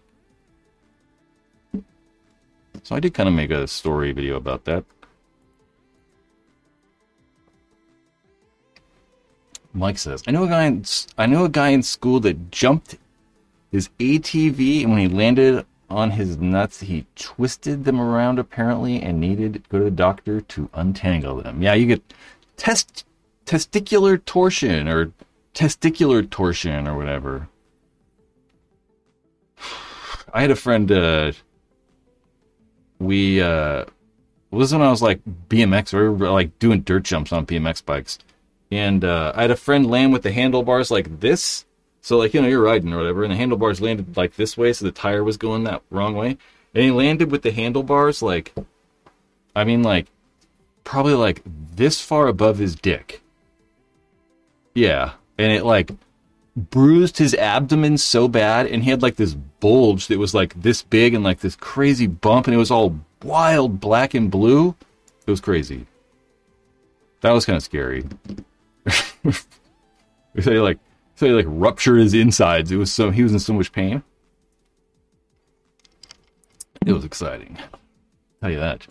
So I did kind of make a story video about that. Mike says, I know a guy in, I know a guy in school that jumped his A T V, and when he landed on his nuts, he twisted them around apparently and needed to go to the doctor to untangle them. Yeah, you get test testicular torsion or testicular torsion or whatever. I had a friend, uh, we, uh, it was when I was like B M X, we were like doing dirt jumps on B M X bikes. And uh, I had a friend land with the handlebars like this. So like, you know, you're riding or whatever, and the handlebars landed like this way, so the tire was going that wrong way. And he landed with the handlebars like, I mean like, probably like this far above his dick. Yeah. And it like bruised his abdomen so bad, and he had like this bulge that was like this big and like this crazy bump, and it was all wild black and blue. It was crazy. That was kind of scary. So he like, so he like ruptured his insides. It was so he was in so much pain. It was exciting. I'll tell you that.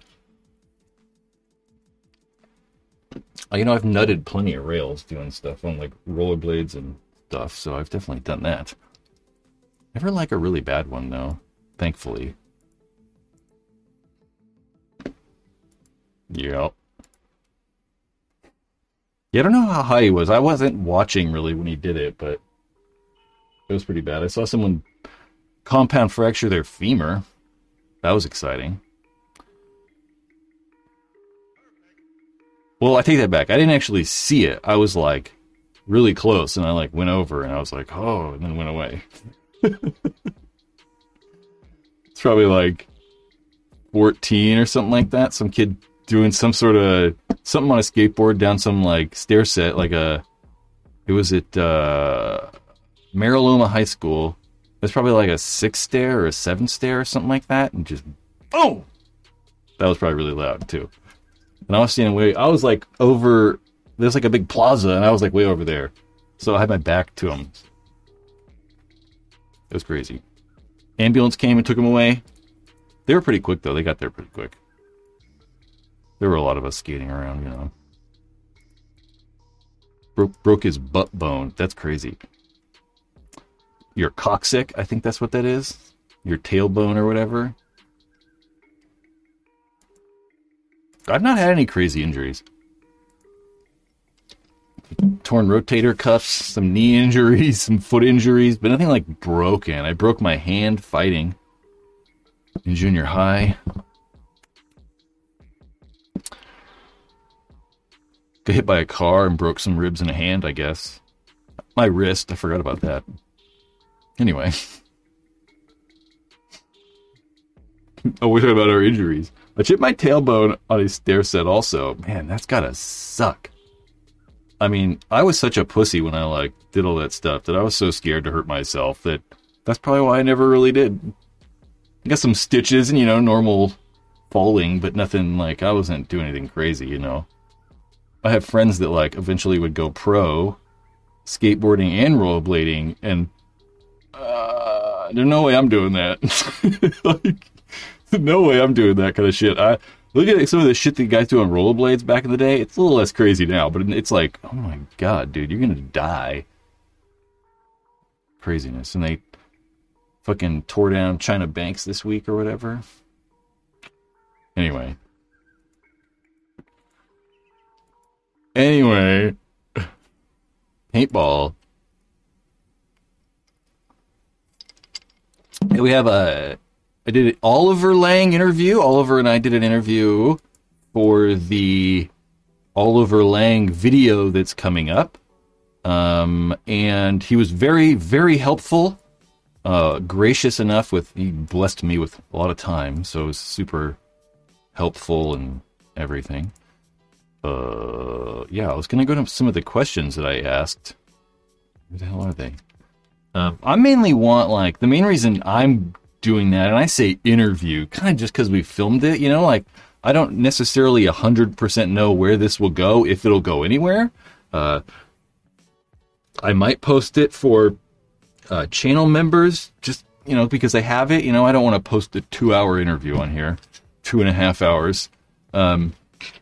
You know, I've nutted plenty of rails doing stuff on like rollerblades and stuff, so I've definitely done that. Never like a really bad one though, thankfully. Yep. Yeah, I don't know how high he was. I wasn't watching really when he did it, but it was pretty bad. I saw someone compound fracture their femur. That was exciting. Well, I take that back. I didn't actually see it. I was like really close, and I like went over, and I was like, oh, and then went away. It's probably like fourteen or something like that. Some kid doing some sort of something on a skateboard down some like stair set, like a. It was at uh, Mariloma High School. It's probably like a six stair or a seven stair or something like that, and just boom. That was probably really loud too. And I was standing way. I was like over. There's like a big plaza, and I was like way over there, so I had my back to him. It was crazy. Ambulance came and took him away. They were pretty quick though. They got there pretty quick. There were a lot of us skating around, you know. Broke broke his butt bone. That's crazy. Your coccyx, I think that's what that is. Your tailbone or whatever. I've not had any crazy injuries. Torn rotator cuffs, some knee injuries, some foot injuries, but nothing like broken. I broke my hand fighting in junior high. Got hit by a car and broke some ribs in a hand, I guess. My wrist, I forgot about that. Anyway. Oh, we're talking about our injuries. I chipped my tailbone on a stair set also. Man, that's gotta suck. I mean, I was such a pussy when I, like, did all that stuff that I was so scared to hurt myself that that's probably why I never really did. I got some stitches and, you know, normal falling, but nothing, like, I wasn't doing anything crazy, you know. I have friends that, like, eventually would go pro skateboarding and rollerblading, and uh, there's no way I'm doing that. Like, no way I'm doing that kind of shit. I look at some of the shit that guys do on rollerblades back in the day. It's a little less crazy now, but it's like, oh my god, dude, you're gonna die. Craziness. And they fucking tore down China Banks this week or whatever. Anyway. Anyway. Paintball. And we have a... I did an Oliver Lang interview. Oliver and I did an interview for the Oliver Lang video that's coming up. Um, and he was very, very helpful. Uh, gracious enough with... He blessed me with a lot of time, so it was super helpful and everything. Uh, yeah, I was going to go to some of the questions that I asked. Where the hell are they? Um, I mainly want, like... The main reason I'm doing that, and I say interview kind of just because we filmed it, you know, like I don't necessarily one hundred percent know where this will go, if it'll go anywhere. uh I might post it for uh channel members, just, you know, because I have it, you know. I don't want to post a two hour interview on here, two and a half hours. um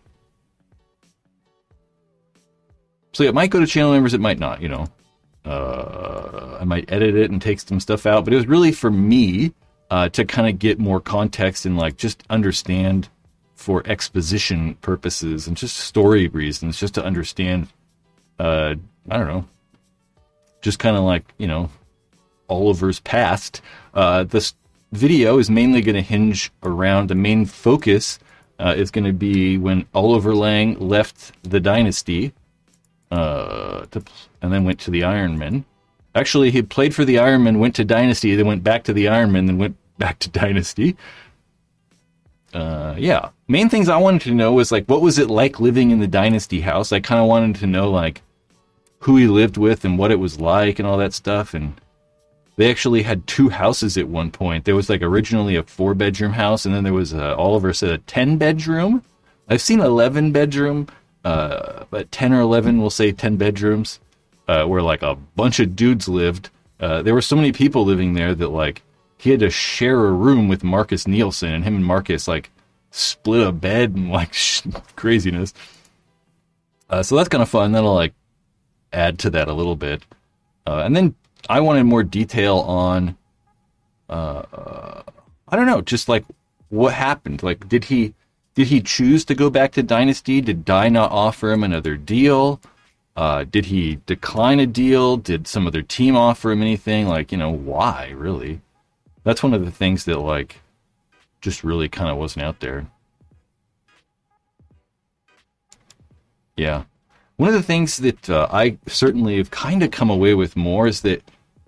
so yeah, it might go to channel members, it might not, you know. uh I might edit it and take some stuff out, but it was really for me Uh, to kind of get more context and like just understand for exposition purposes and just story reasons, just to understand, uh, I don't know, just kind of like, you know, Oliver's past. Uh, this video is mainly going to hinge around, the main focus uh, is going to be when Oliver Lang left the Dynasty uh, to, and then went to the Ironmen. Actually, he played for the Ironmen, went to Dynasty, then went back to the Ironmen, then went back to Dynasty. Uh, yeah. Main things I wanted to know was, like, what was it like living in the Dynasty house? I kind of wanted to know, like, who he lived with and what it was like and all that stuff. And they actually had two houses at one point. There was, like, originally a four-bedroom house, and then there was, uh, Oliver said, a ten-bedroom. I've seen eleven-bedroom, uh, but ten or eleven, we'll say ten bedrooms. Uh, where like a bunch of dudes lived. Uh, there were so many people living there that like he had to share a room with Marcus Nielsen, and him and Marcus like split a bed and like craziness. Uh, so that's kind of fun. That'll like add to that a little bit. Uh, and then I wanted more detail on, uh, uh, I don't know, just like what happened. Like, did he did he choose to go back to Dynasty? Did Dye not offer him another deal? Uh, did he decline a deal? Did some other team offer him anything? Like, you know, why, really? That's one of the things that, like, just really kind of wasn't out there. Yeah. One of the things that uh, I certainly have kind of come away with more is that,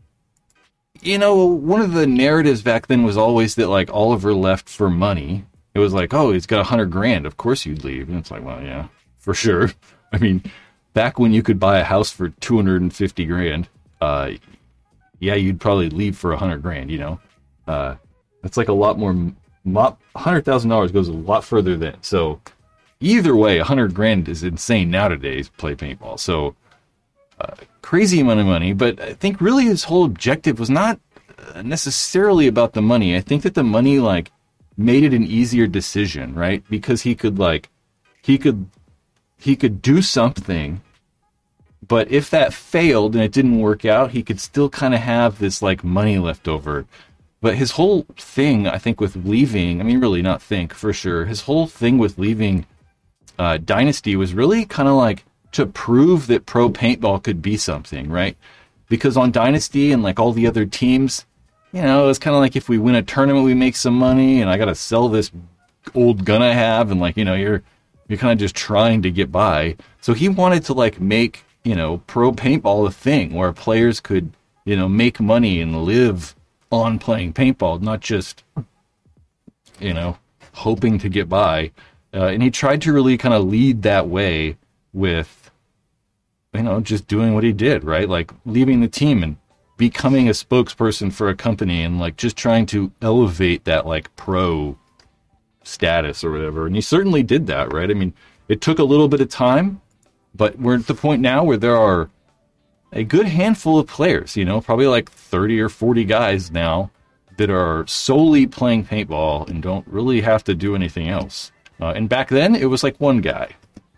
you know, one of the narratives back then was always that, like, Oliver left for money. It was like, oh, he's got a hundred grand. Of course you'd leave. And it's like, well, yeah, for sure. I mean, back when you could buy a house for two hundred fifty grand, uh, yeah, you'd probably leave for a hundred grand, you know? Uh, that's like a lot more, one hundred thousand dollars goes a lot further than, so either way, a hundred grand is insane nowadays, play paintball. So, uh, crazy amount of money, but I think really his whole objective was not necessarily about the money. I think that the money, like, made it an easier decision, right? Because he could, like, he could, he could do something, but if that failed and it didn't work out, he could still kind of have this, like, money left over. But his whole thing, I think, with leaving, I mean, really not think, for sure, his whole thing with leaving uh, Dynasty was really kind of like to prove that pro paintball could be something, right? Because on Dynasty and, like, all the other teams, you know, it's kind of like if we win a tournament, we make some money, and I got to sell this old gun I have, and, like, you know, you're you're kind of just trying to get by. So he wanted to, like, make, you know, pro paintball a thing where players could, you know, make money and live on playing paintball, not just, you know, hoping to get by. Uh, and he tried to really kind of lead that way with, you know, just doing what he did, right? Like leaving the team and becoming a spokesperson for a company and, like, just trying to elevate that, like, pro status or whatever. And he certainly did that, right? I mean, it took a little bit of time, but we're at the point now where there are a good handful of players, you know, probably like thirty or forty guys now that are solely playing paintball and don't really have to do anything else. Uh, and back then, it was like one guy.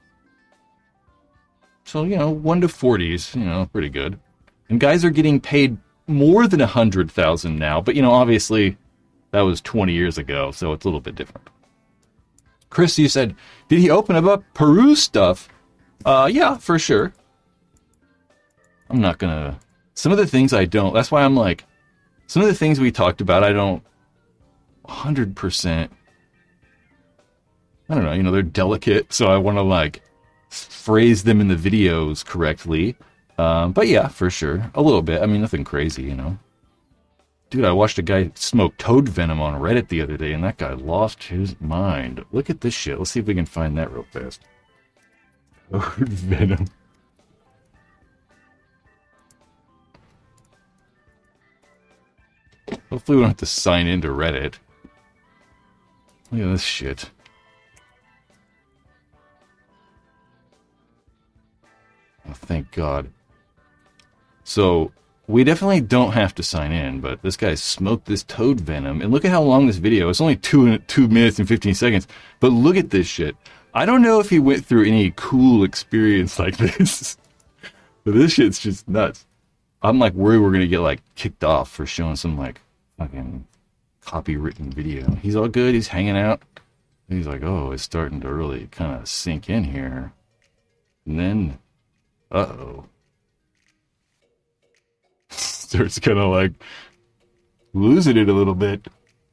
So, you know, one to forties, you know, pretty good. And guys are getting paid more than one hundred thousand dollars now. But, you know, obviously, that was twenty years ago, so it's a little bit different. Chris, you said, did he open up Peru stuff? Uh, yeah, for sure. I'm not gonna... Some of the things I don't... That's why I'm like... Some of the things we talked about, I don't... one hundred percent... I don't know, you know, they're delicate, so I want to, like, phrase them in the videos correctly. Um, but yeah, for sure. A little bit. I mean, nothing crazy, you know. Dude, I watched a guy smoke toad venom on Reddit the other day, and that guy lost his mind. Look at this shit. Let's see if we can find that real fast. Toad venom. Hopefully we don't have to sign into Reddit. Look at this shit. Oh, thank God. So, we definitely don't have to sign in, but this guy smoked this toad venom. And look at how long this video is. It's only two, two minutes and fifteen seconds. But look at this shit. I don't know if he went through any cool experience like this. But this shit's just nuts. I'm, like, worried we're going to get, like, kicked off for showing some, like, fucking copywritten video. He's all good. He's hanging out. He's like, oh, it's starting to really kind of sink in here. And then, uh-oh. Starts kind of, like, losing it a little bit.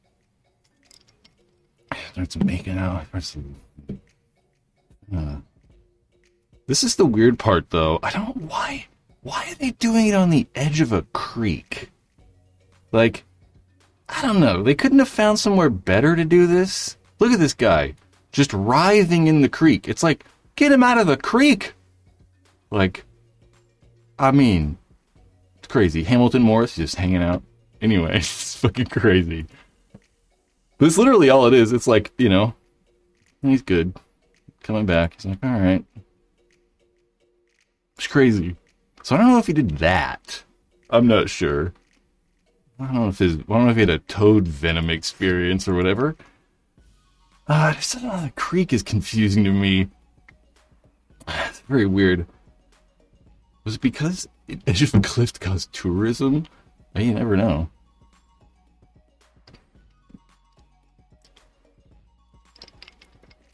Starts making out. Starts, uh, this is the weird part, though. I don't... Why? Why are they doing it on the edge of a creek? Like, I don't know. They couldn't have found somewhere better to do this? Look at this guy. Just writhing in the creek. It's like, get him out of the creek! Like, I mean, it's crazy. Hamilton Morris just hanging out. Anyway, it's fucking crazy. That's literally all it is. It's like, you know, he's good. Coming back. He's like, alright. It's crazy. So I don't know if he did that. I'm not sure. I don't know if his, I don't know if he had a toad venom experience or whatever. Uh, just, I don't know, the creek is confusing to me. It's very weird. Was it because it, Edge of a Cliff caused tourism? You never know.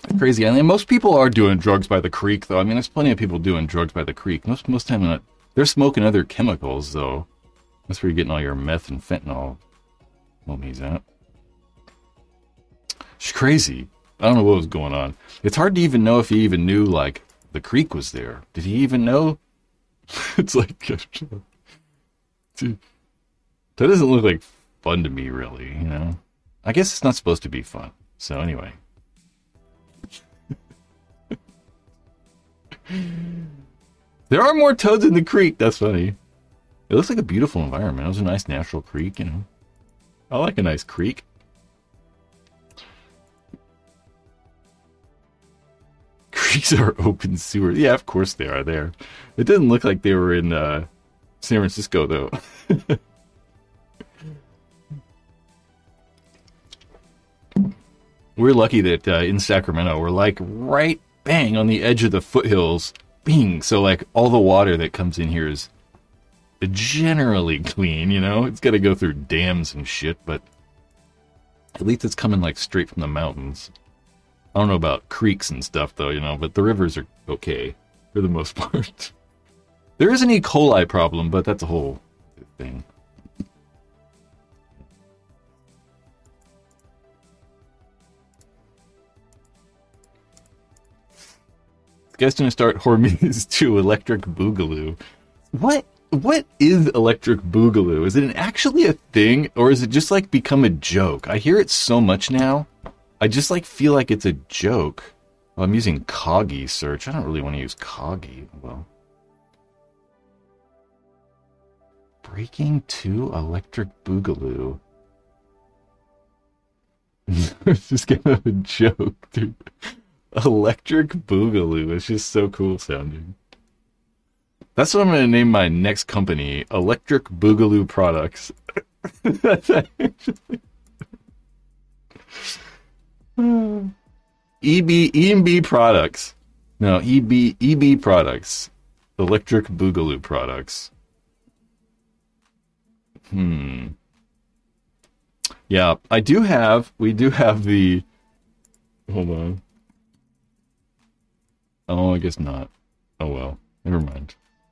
Crazy. I mean, most people are doing drugs by the creek, though. I mean, there's plenty of people doing drugs by the creek. Most most time, not. They're smoking other chemicals, though. That's where you're getting all your meth and fentanyl. Well, me's at. It's crazy. I don't know what was going on. It's hard to even know if he even knew, like, the creek was there. Did he even know? It's like, dude, that doesn't look like fun to me, really, you know? I guess it's not supposed to be fun. So, anyway. There are more toads in the creek. That's funny. It looks like a beautiful environment. It was a nice natural creek, you know. I like a nice creek. Creeks are open sewers. Yeah, of course they are there. It didn't look like they were in uh, San Francisco, though. We're lucky that uh, in Sacramento, we're like right bang on the edge of the foothills. Bing. So, like, all the water that comes in here is generally clean, you know? It's got to go through dams and shit, but at least it's coming, like, straight from the mountains. I don't know about creeks and stuff, though, you know, but the rivers are okay for the most part. There is an E. coli problem, but that's a whole thing. This guy's gonna start Hormuz to Electric Boogaloo. What? What is Electric Boogaloo? Is it an, actually a thing, or is it just, like, become a joke? I hear it so much now. I just, like, feel like it's a joke. Well, I'm using Coggy search. I don't really want to use Coggy. Well. Breaking two Electric Boogaloo. It's just kind of a joke, dude. Electric Boogaloo. It's just so cool sounding. That's what I'm going to name my next company. Electric Boogaloo Products. That's actually... E B E and B Products. No, E B E B Products. Electric Boogaloo Products. Hmm. Yeah, I do have, we do have the, hold on. Oh, I guess not. Oh well, never mind.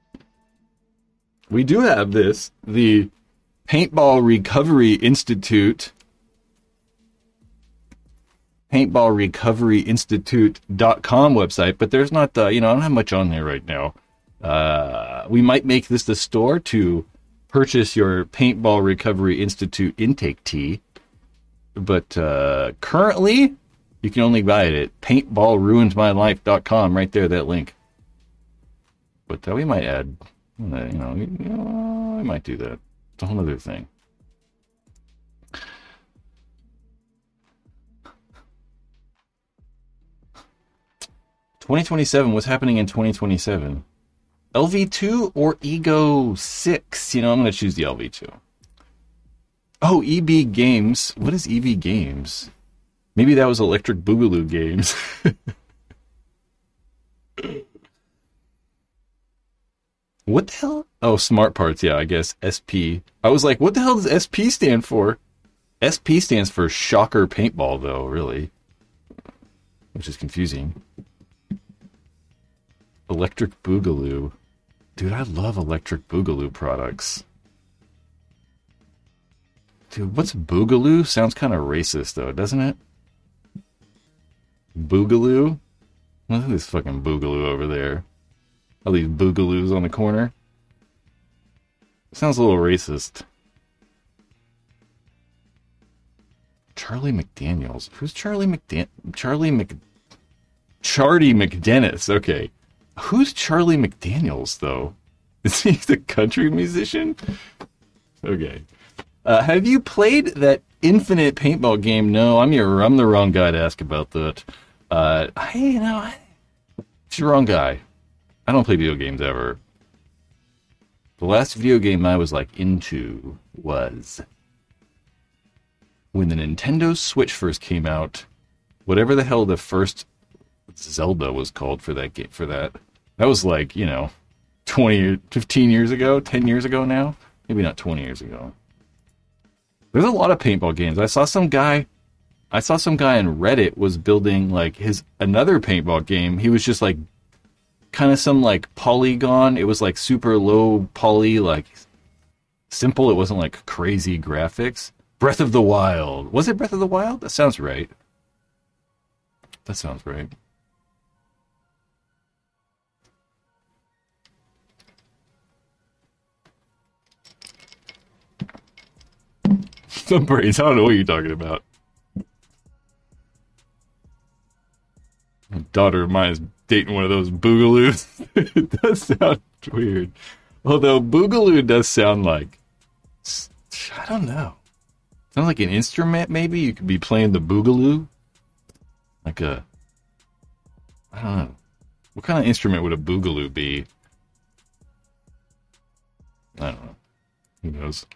We do have this, the Paintball Recovery Institute. Paintball Recovery Institute dot com website, but there's not, uh, you know, I don't have much on there right now. Uh, we might make this the store to purchase your Paintball Recovery Institute intake tee, but uh, currently you can only buy it at paintball ruined my life dot com, right there, that link. But uh, we might add, you know, you know, we might do that. It's a whole other thing. twenty twenty-seven, what's happening in twenty twenty-seven? L V two or Ego six? You know, I'm going to choose the L V two. Oh, E B Games. What is E B Games? Maybe that was Electric Boogaloo Games. What the hell? Oh, Smart Parts. Yeah, I guess S P. I was like, what the hell does S P stand for? S P stands for Shocker Paintball, though, really. Which is confusing. Electric Boogaloo. Dude, I love Electric Boogaloo products. Dude, what's Boogaloo? Sounds kind of racist, though, doesn't it? Boogaloo? Look at this fucking Boogaloo over there. All these Boogaloos on the corner. Sounds a little racist. Charlie McDaniels. Who's Charlie McDan... Charlie Mc... Charlie McDennis. Okay. Who's Charlie McDaniels, though? Is he the country musician? Okay. Uh, have you played that Infinite Paintball game? No, I'm your, I'm the wrong guy to ask about that. Uh, I, you know, I, it's the wrong guy. I don't play video games ever. The last video game I was, like, into was when the Nintendo Switch first came out. Whatever the hell the first Zelda was called for that game, for that. That was like, you know, twenty, fifteen years ago, ten years ago now. Maybe not twenty years ago. There's a lot of paintball games. I saw some guy, I saw some guy on Reddit was building like his another paintball game. He was just like kind of some like polygon. It was like super low poly, like simple. It wasn't like crazy graphics. Breath of the Wild. Was it Breath of the Wild? That sounds right. That sounds right. Some brains. I don't know what you're talking about. My daughter of mine is dating one of those boogaloos. It does sound weird. Although boogaloo does sound like, I don't know. Sounds like an instrument, maybe? You could be playing the boogaloo. Like a, I don't know. What kind of instrument would a boogaloo be? I don't know. Who knows?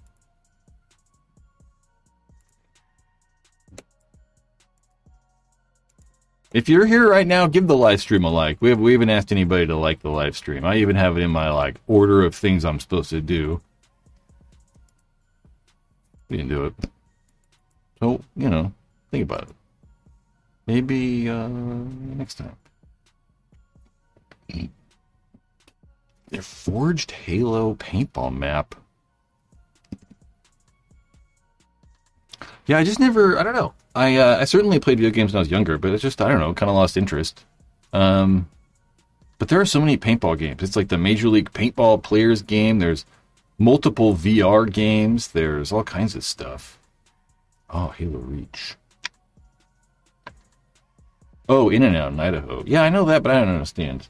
If you're here right now, give the live stream a like. We have we haven't asked anybody to like the live stream. I even have it in my like order of things I'm supposed to do. We didn't do it. So, you know, think about it. Maybe uh, next time. Their Forged Halo paintball map. Yeah, I just never, I don't know. I uh, I certainly played video games when I was younger, but it's just, I don't know, kind of lost interest. Um, but there are so many paintball games. It's like the Major League Paintball Players game. There's multiple V R games. There's all kinds of stuff. Oh, Halo Reach. Oh, In-N-Out in Idaho. Yeah, I know that, but I don't understand.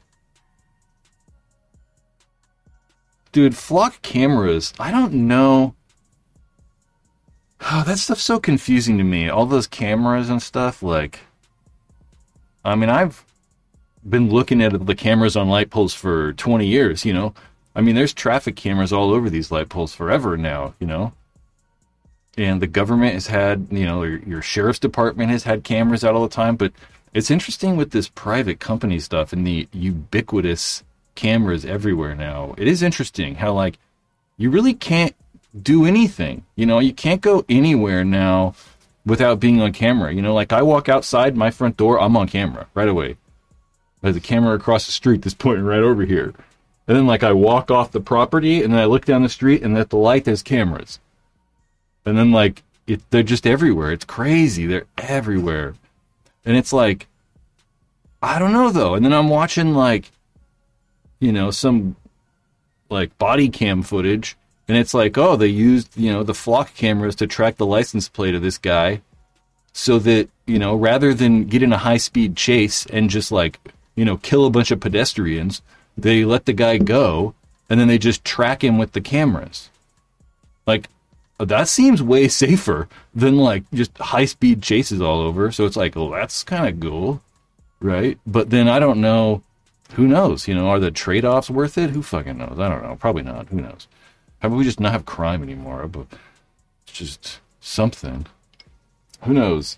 Dude, Flock cameras, I don't know. Oh, that stuff's so confusing to me. All those cameras and stuff, like... I mean, I've been looking at the cameras on light poles for twenty years, you know? I mean, there's traffic cameras all over these light poles forever now, you know? And the government has had, you know, your, your sheriff's department has had cameras out all the time, but it's interesting with this private company stuff and the ubiquitous cameras everywhere now. It is interesting how, like, you really can't do anything. You know, you can't go anywhere now without being on camera. You know, like I walk outside my front door, I'm on camera right away. There's a camera across the street that's pointing right over here. And then like I walk off the property and then I look down the street and at the light there's cameras. And then like it, they're just everywhere. It's crazy. They're everywhere. And it's like, I don't know though. And then I'm watching like, you know, some like body cam footage. And it's like, oh, they used, you know, the Flock cameras to track the license plate of this guy so that, you know, rather than get in a high-speed chase and just, like, you know, kill a bunch of pedestrians, they let the guy go, and then they just track him with the cameras. Like, that seems way safer than, like, just high-speed chases all over. So it's like, well, that's kind of cool, right? But then I don't know, who knows? You know, are the trade-offs worth it? Who fucking knows? I don't know. Probably not. Who knows? How about we just not have crime anymore? But it's just something. Who knows?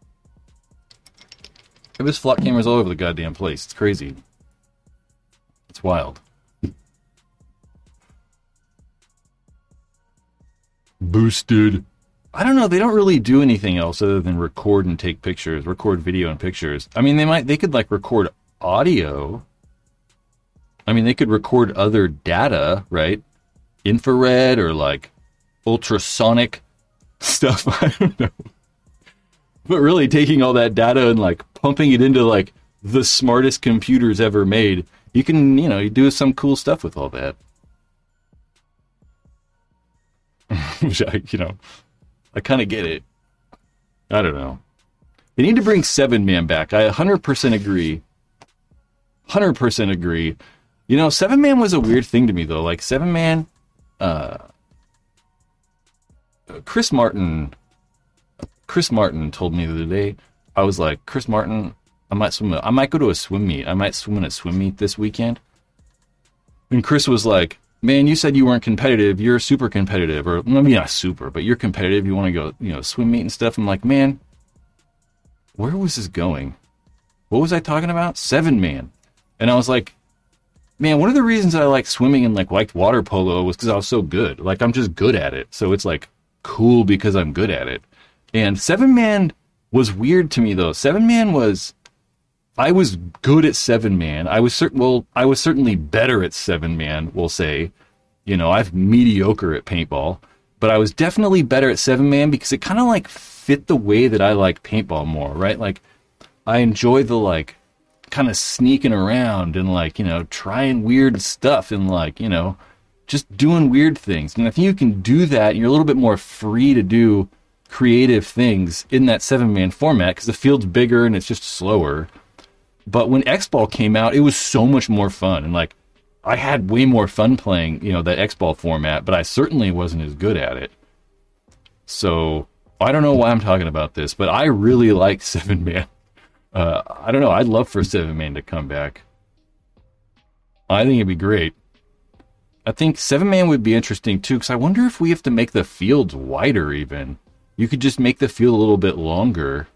There's Flock cameras all over the goddamn place. It's crazy. It's wild. Boosted. I don't know. They don't really do anything else other than record and take pictures, record video and pictures. I mean, they might, they could like record audio. I mean, they could record other data, right? Infrared or like ultrasonic stuff. I don't know. But really taking all that data and like pumping it into like the smartest computers ever made, you can, you know, you do some cool stuff with all that. Which I, you know, I kind of get it. I don't know. They need to bring Seven Man back. I one hundred percent agree. one hundred percent agree. You know, Seven Man was a weird thing to me though. Like Seven Man, uh, Chris Martin, Chris Martin told me the other day. I was like, Chris Martin, I might swim. I might go to a swim meet. I might swim in a swim meet this weekend. And Chris was like, man, you said you weren't competitive. You're super competitive, or maybe not super, but you're competitive. You want to go, you know, swim meet and stuff. I'm like, man, where was this going? What was I talking about? Seven Man. And I was like, man, one of the reasons I like swimming and like liked water polo was because I was so good. Like I'm just good at it. So it's like cool because I'm good at it. And Seven Man was weird to me though. Seven man was, I was good at seven man. I was certain, well, I was certainly better at seven man, we'll say. You know, I'm mediocre at paintball, but I was definitely better at seven man because it kind of like fit the way that I like paintball more, right? Like, I enjoy the like kind of sneaking around and like, you know, trying weird stuff and like, you know, just doing weird things. And I think you can do that and you're a little bit more free to do creative things in that seven man format because the field's bigger and it's just slower. But when X-Ball came out, it was so much more fun. And like, I had way more fun playing, you know, that X-Ball format, but I certainly wasn't as good at it. So I don't know why I'm talking about this, but I really like seven man. Uh, I don't know. I'd love for seven man to come back. I think it'd be great. I think seven man would be interesting too, because I wonder if we have to make the fields wider even. You could just make the field a little bit longer.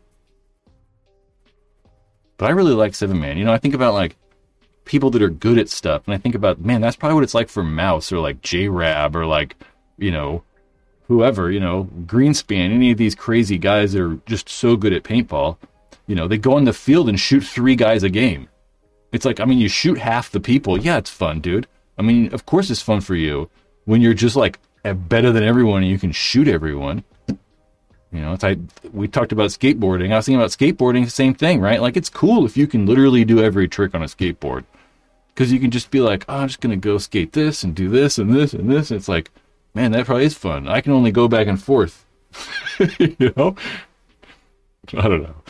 But I really like seven man. You know, I think about like people that are good at stuff, and I think about, man, that's probably what it's like for Mouse or like J-Rab or like, you know, whoever, you know, Greenspan, any of these crazy guys that are just so good at paintball. You know, they go on the field and shoot three guys a game. It's like, I mean, you shoot half the people. Yeah, it's fun, dude. I mean, of course it's fun for you when you're just like better than everyone and you can shoot everyone. You know, it's like we talked about skateboarding. I was thinking about skateboarding, the same thing, right? Like, it's cool if you can literally do every trick on a skateboard. Because you can just be like, oh, I'm just going to go skate this and do this and this and this. And it's like, man, that probably is fun. I can only go back and forth. You know? I don't know.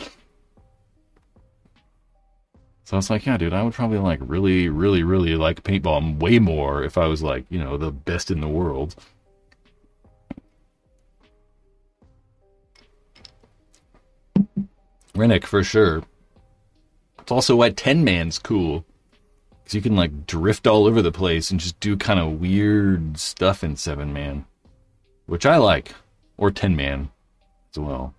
So I was like, yeah, dude, I would probably like really, really, really like paintball way more if I was like, you know, the best in the world. Rennick, for sure. It's also why ten man's cool. Because you can, like, drift all over the place and just do kind of weird stuff in seven man. Which I like. Or ten man as well.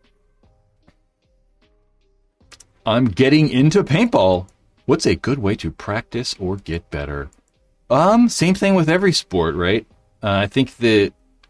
I'm getting into paintball. What's a good way to practice or get better? Um, same thing with every sport, right? Uh, I think that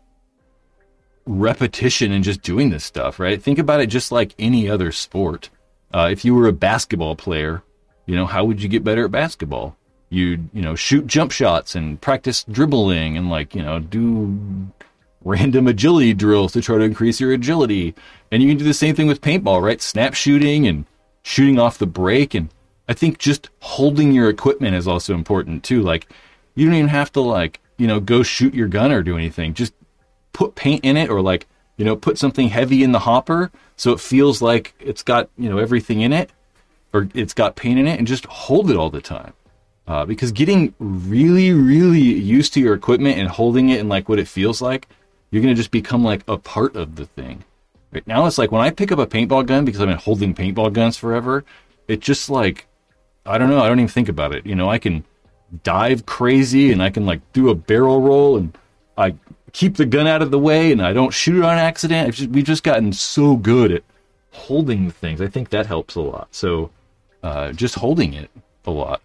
repetition and just doing this stuff, right? Think about it just like any other sport. Uh, if you were a basketball player, you know, how would you get better at basketball? You'd, you know, shoot jump shots and practice dribbling and like, you know, do random agility drills to try to increase your agility. And you can do the same thing with paintball, right? Snap shooting and shooting off the break. And I think just holding your equipment is also important too. Like, you don't even have to like, you know, go shoot your gun or do anything. Just put paint in it or like, you know, put something heavy in the hopper so it feels like it's got, you know, everything in it or it's got paint in it, and just hold it all the time. Uh, because getting really, really used to your equipment and holding it and like what it feels like, you're going to just become like a part of the thing. Right now it's like when I pick up a paintball gun, because I've been holding paintball guns forever, it just like, I don't know, I don't even think about it. You know, I can dive crazy and I can like do a barrel roll and I keep the gun out of the way and I don't shoot it on accident. Just, we've just gotten so good at holding things. I think that helps a lot. So uh, just holding it a lot.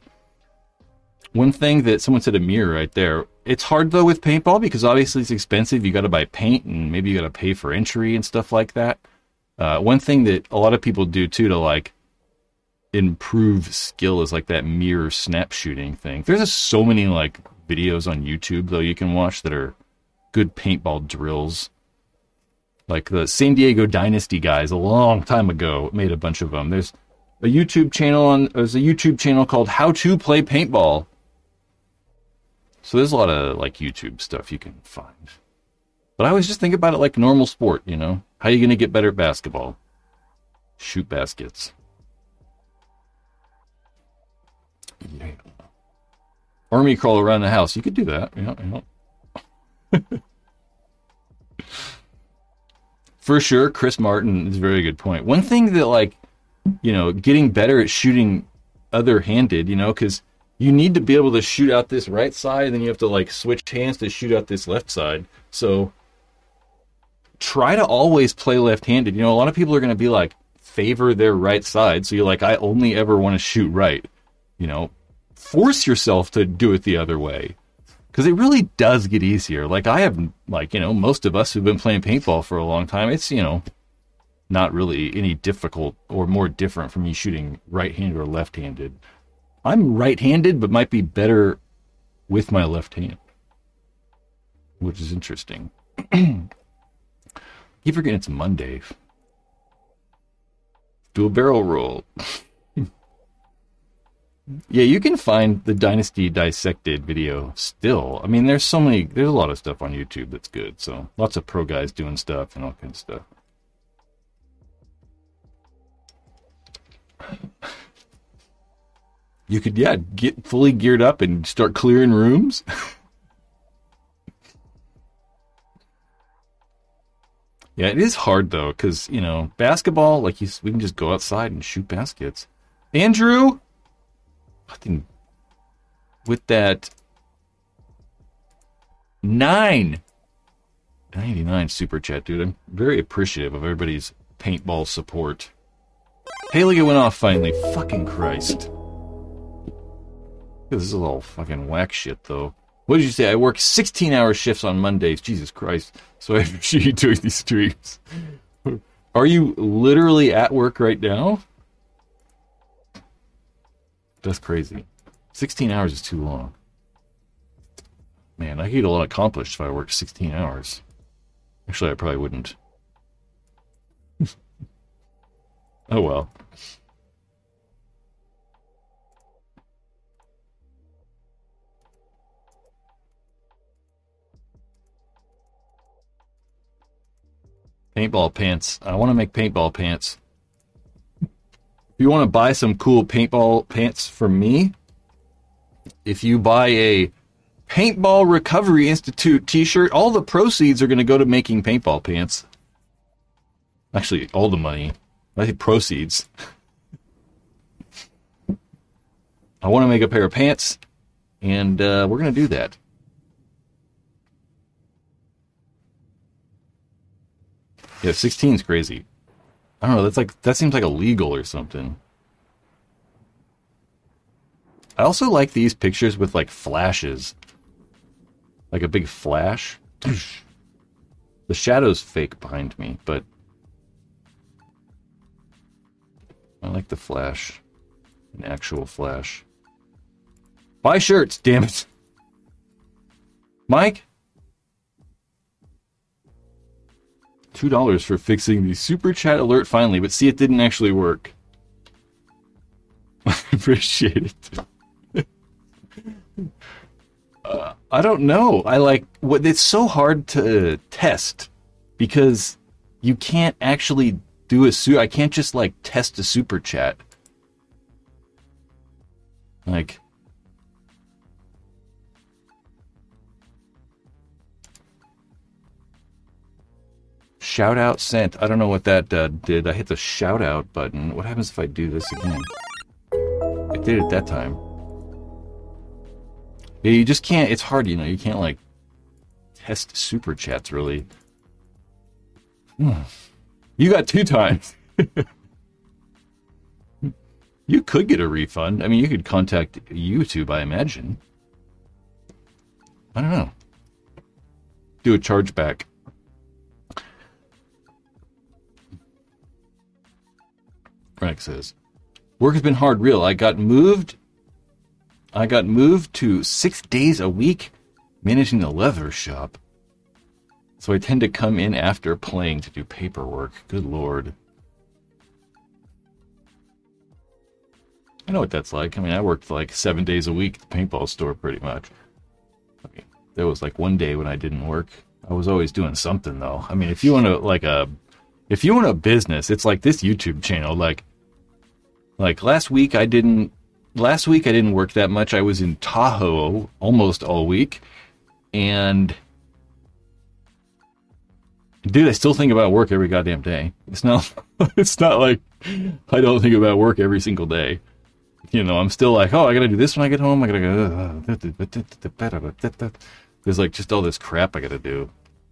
One thing that someone said, a mirror right there. It's hard though with paintball because obviously it's expensive. You got to buy paint and maybe you got to pay for entry and stuff like that. Uh, one thing that a lot of people do too to like improve skill is like that mirror snap shooting thing. There's just so many like videos on YouTube though you can watch that are good paintball drills. Like the San Diego Dynasty guys a long time ago made a bunch of them. There's a YouTube channel on there's a YouTube channel called How to Play Paintball. So there's a lot of like YouTube stuff you can find. But I always just think about it like normal sport, you know? How are you going to get better at basketball? Shoot baskets. Yeah. Army crawl around the house. You could do that. You know, you know. For sure, Chris Martin is a very good point. One thing that, like, you know, getting better at shooting other-handed, you know, because you need to be able to shoot out this right side, and then you have to, like, switch hands to shoot out this left side. So try to always play left-handed. You know, a lot of people are going to be like, favor their right side. So you're like, I only ever want to shoot right. You know, force yourself to do it the other way. Because it really does get easier. Like, I have, like, you know, most of us who've been playing paintball for a long time, it's, you know, not really any difficult or more different from me shooting right-handed or left-handed. I'm right-handed, but might be better with my left hand, which is interesting. Keep forgetting it's Monday. Do a barrel roll. Yeah, you can find the Dynasty Dissected video still. I mean, there's so many, there's a lot of stuff on YouTube that's good. So lots of pro guys doing stuff and all kinds of stuff. You could, yeah, get fully geared up and start clearing rooms. Yeah, it is hard though, because, you know, basketball, like you, we can just go outside and shoot baskets. Andrew, I think with that nine ninety-nine super chat, dude, I'm very appreciative of everybody's paintball support. Haley went off finally. Fucking Christ. This is all fucking whack shit, though. What did you say? I work sixteen hour shifts on Mondays. Jesus Christ. So I appreciate you doing these streams. Are you literally at work right now? That's crazy. sixteen hours is too long. Man, I could get a lot accomplished if I worked sixteen hours. Actually, I probably wouldn't. Oh well. Paintball pants. I want to make paintball pants. If you want to buy some cool paintball pants from me, if you buy a Paintball Recovery Institute t-shirt, all the proceeds are going to go to making paintball pants. Actually, all the money. I think proceeds. I want to make a pair of pants, and uh, we're going to do that. Yeah, sixteen is crazy. I don't know, that's like that seems like illegal or something. I also like these pictures with like flashes. Like a big flash. The shadow's fake behind me, but I like the flash. An actual flash. Buy shirts, damn it. Mike? Two dollars for fixing the super chat alert finally, but see, it didn't actually work. I appreciate it. uh, I don't know. I like what it's so hard to test because you can't actually do a su. I can't just like test a super chat. Like. Shout out sent. I don't know what that uh, did. I hit the shout out button. What happens if I do this again? I did it that time. Yeah, you just can't. It's hard, you know. You can't like test super chats really. Hmm. You got two times. You could get a refund. I mean, you could contact YouTube, I imagine. I don't know. Do a chargeback. Frank says, work has been hard, real. I got moved. I got moved to six days a week managing the leather shop. So I tend to come in after playing to do paperwork. Good Lord. I know what that's like. I mean, I worked like seven days a week at the paintball store pretty much. I mean, there was like one day when I didn't work. I was always doing something though. I mean, if you want to like a, if you want a business, it's like this YouTube channel. Like, like last week I didn't, last week I didn't work that much. I was in Tahoe almost all week. And dude, I still think about work every goddamn day. It's not, it's not like I don't think about work every single day. You know, I'm still like, oh, I gotta do this when I get home. I gotta go. There's like just all this crap I gotta do.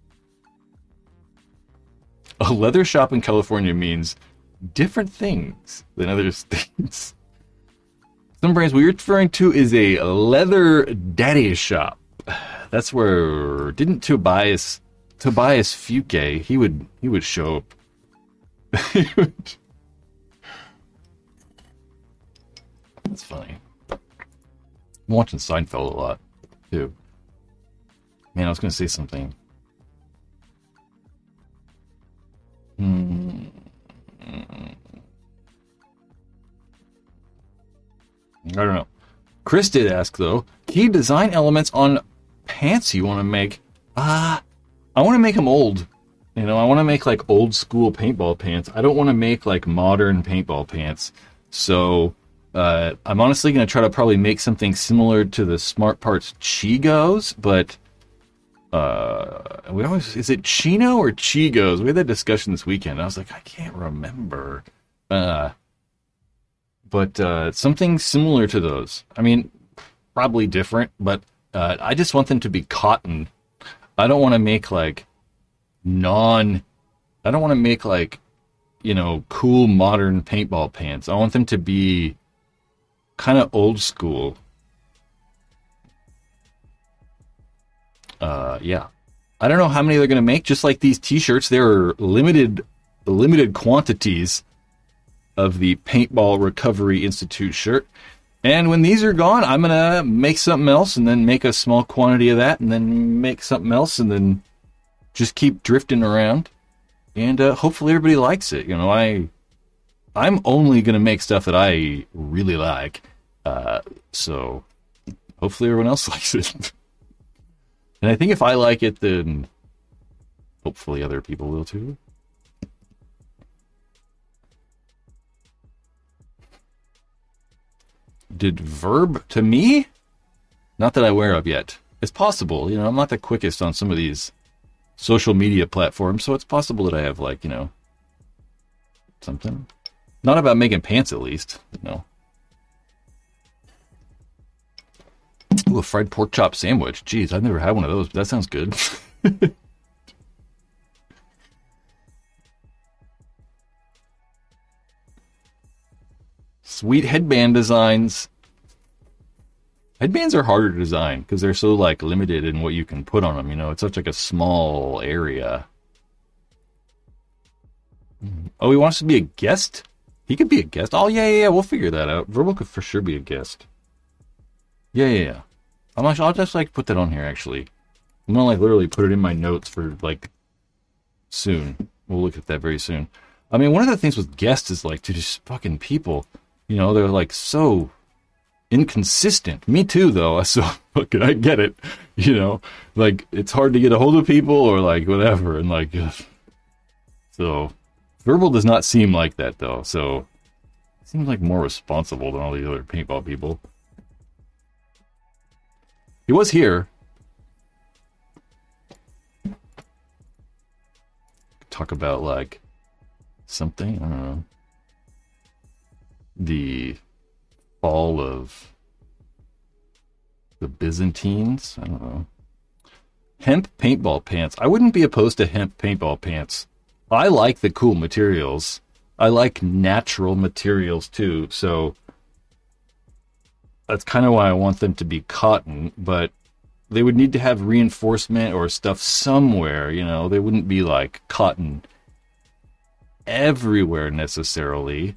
A leather shop in California means different things than other states. Some brands we're referring to is a leather daddy shop. That's where didn't Tobias Tobias Fuke he would he would show up That's funny. I'm watching Seinfeld a lot, too. Man, I was going to say something. Hmm. I don't know. Chris did ask, though, key design elements on pants you want to make. Ah, uh, I want to make them old. You know, I want to make, like, old school paintball pants. I don't want to make, like, modern paintball pants. So, uh, I'm honestly going to try to probably make something similar to the Smart Parts Chigos, but... Uh, we always is it Chino or Chigos? We had that discussion this weekend. I was like, I can't remember. Uh, but uh, something similar to those. I mean, probably different, but uh, I just want them to be cotton. I don't want to make like non. I don't want to make like, you know, cool modern paintball pants. I want them to be kind of old school. Uh, yeah. I don't know how many they're going to make. Just like these t-shirts, there are limited, limited quantities of the Paintball Recovery Institute shirt. And when these are gone, I'm going to make something else and then make a small quantity of that and then make something else and then just keep drifting around. And uh, hopefully everybody likes it. You know, I, I'm only going to make stuff that I really like. Uh, so hopefully everyone else likes it. And I think if I like it, then hopefully other people will too. Did Verb to me? Not that I'm aware of yet. It's possible. You know, I'm not the quickest on some of these social media platforms, so it's possible that I have, like, you know, something. Not about making pants, at least. No. Ooh, a fried pork chop sandwich. Jeez, I've never had one of those, but that sounds good. Sweet headband designs. Headbands are harder to design because they're so, like, limited in what you can put on them. You know, it's such like a small area. Oh, he wants to be a guest? He could be a guest. Oh, yeah, yeah, yeah. We'll figure that out. Verbal could for sure be a guest. Yeah, yeah, yeah. I'm not, I'll just, like, put that on here, actually. I'm gonna, like, literally put it in my notes for, like, soon. We'll look at that very soon. I mean, one of the things with guests is, like, to just fucking people. You know, they're, like, so inconsistent. Me too, though. So, fucking, I get it. You know, like, it's hard to get a hold of people or, like, whatever. And, like, ugh. So, Verbal does not seem like that, though. So, seems like more responsible than all the other paintball people. He was here. Talk about, like, something, I don't know. The fall of the Byzantines, I don't know. Hemp paintball pants. I wouldn't be opposed to hemp paintball pants. I like the cool materials. I like natural materials too, so that's kind of why I want them to be cotton, but they would need to have reinforcement or stuff somewhere, you know. They wouldn't be like cotton everywhere necessarily.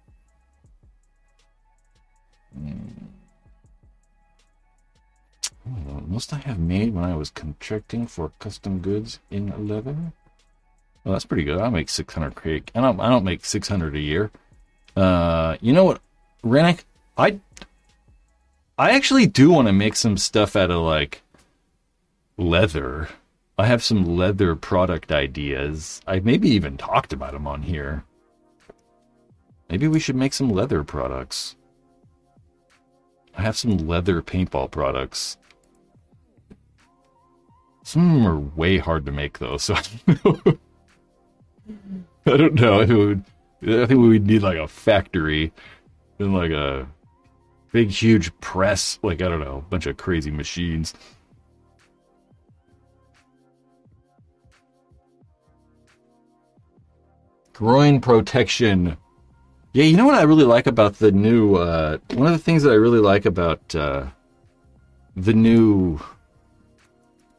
Oh, most I have made when I was contracting for custom goods in leather. Well, that's pretty good. I'll make six hundred cake. I don't. I don't make six hundred a year. Uh, you know what, Rennick? I I actually do want to make some stuff out of like leather. I have some leather product ideas. I maybe even talked about them on here. Maybe we should make some leather products. I have some leather paintball products. Some of them are way hard to make, though, so I don't know. I don't know if it would. I think we would need like a factory and like a big, huge press. Like, I don't know, a bunch of crazy machines. Groin protection. Yeah, you know what I really like about the new, uh, one of the things that I really like about, uh, the new,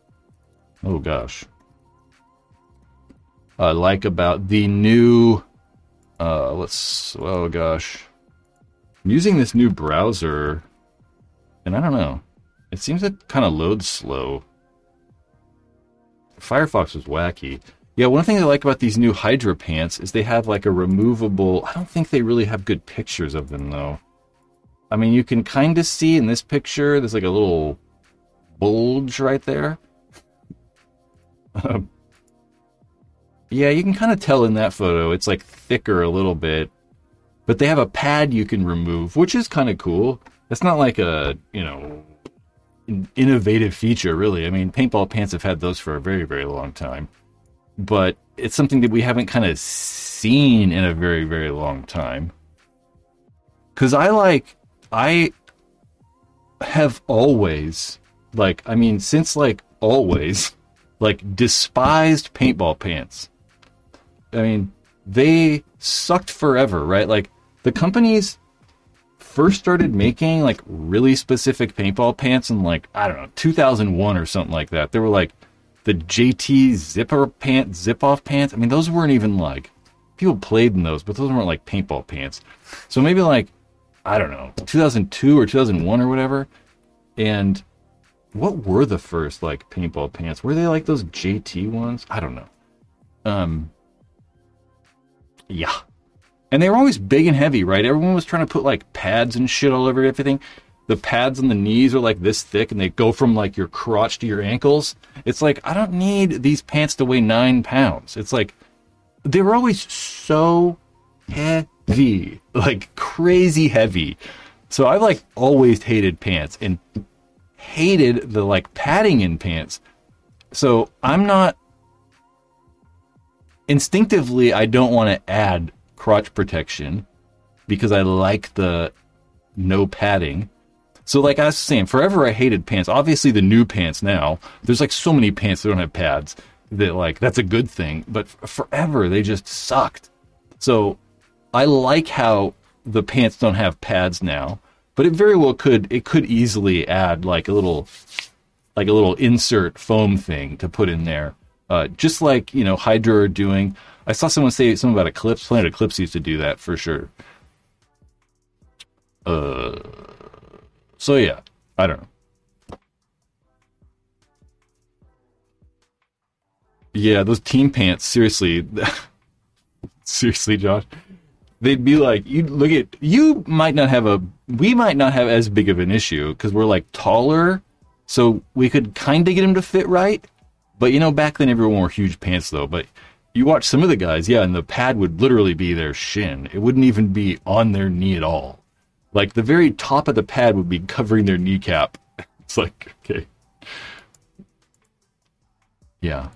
oh gosh, I like about the new Uh, let's, oh gosh. I'm using this new browser, and I don't know. It seems to kind of load slow. Firefox was wacky. Yeah, one thing I like about these new Hydra pants is they have like a removable... I don't think they really have good pictures of them, though. I mean, you can kind of see in this picture, there's like a little bulge right there. Um, yeah, you can kind of tell in that photo. It's like thicker a little bit. But they have a pad you can remove, which is kind of cool. It's not like a, you know, an innovative feature, really. I mean, paintball pants have had those for a very, very long time. But it's something that we haven't kind of seen in a very, very long time. Because I like, I have always, like, I mean, since like always... like, despised paintball pants. I mean, they sucked forever, right? Like, the companies first started making, like, really specific paintball pants in, like, I don't know, two thousand one or something like that. They were, like, the J T zipper pants, zip-off pants. I mean, those weren't even, like, people played in those, but those weren't, like, paintball pants. So maybe, like, I don't know, two thousand two or two thousand one or whatever. And... what were the first, like, paintball pants? Were they, like, those J T ones? I don't know. Um, yeah. And they were always big and heavy, right? Everyone was trying to put, like, pads and shit all over everything. The pads on the knees are, like, this thick, and they go from, like, your crotch to your ankles. It's like, I don't need these pants to weigh nine pounds. It's like, they were always so heavy. Like, crazy heavy. So I've, like, always hated pants, and... hated the like padding in pants. So I'm not instinctively I don't want to add crotch protection because I like the no padding. So like I was saying, forever I hated pants. Obviously the new pants now, there's like so many pants that don't have pads that like that's a good thing, but forever they just sucked. So I like how the pants don't have pads now. But it very well could, it could easily add like a little, like a little insert foam thing to put in there. Uh, just like, you know, Hydra are doing. I saw someone say something about Eclipse. Planet Eclipse used to do that for sure. Uh, so yeah, I don't know. Yeah, those team pants, seriously. Seriously, Josh. They'd be like, you look at, you might not have a, we might not have as big of an issue because we're like taller, so we could kind of get them to fit right. But you know, back then everyone wore huge pants though. But you watch some of the guys, yeah, and the pad would literally be their shin. It wouldn't even be on their knee at all. Like the very top of the pad would be covering their kneecap. It's like, okay. Yeah.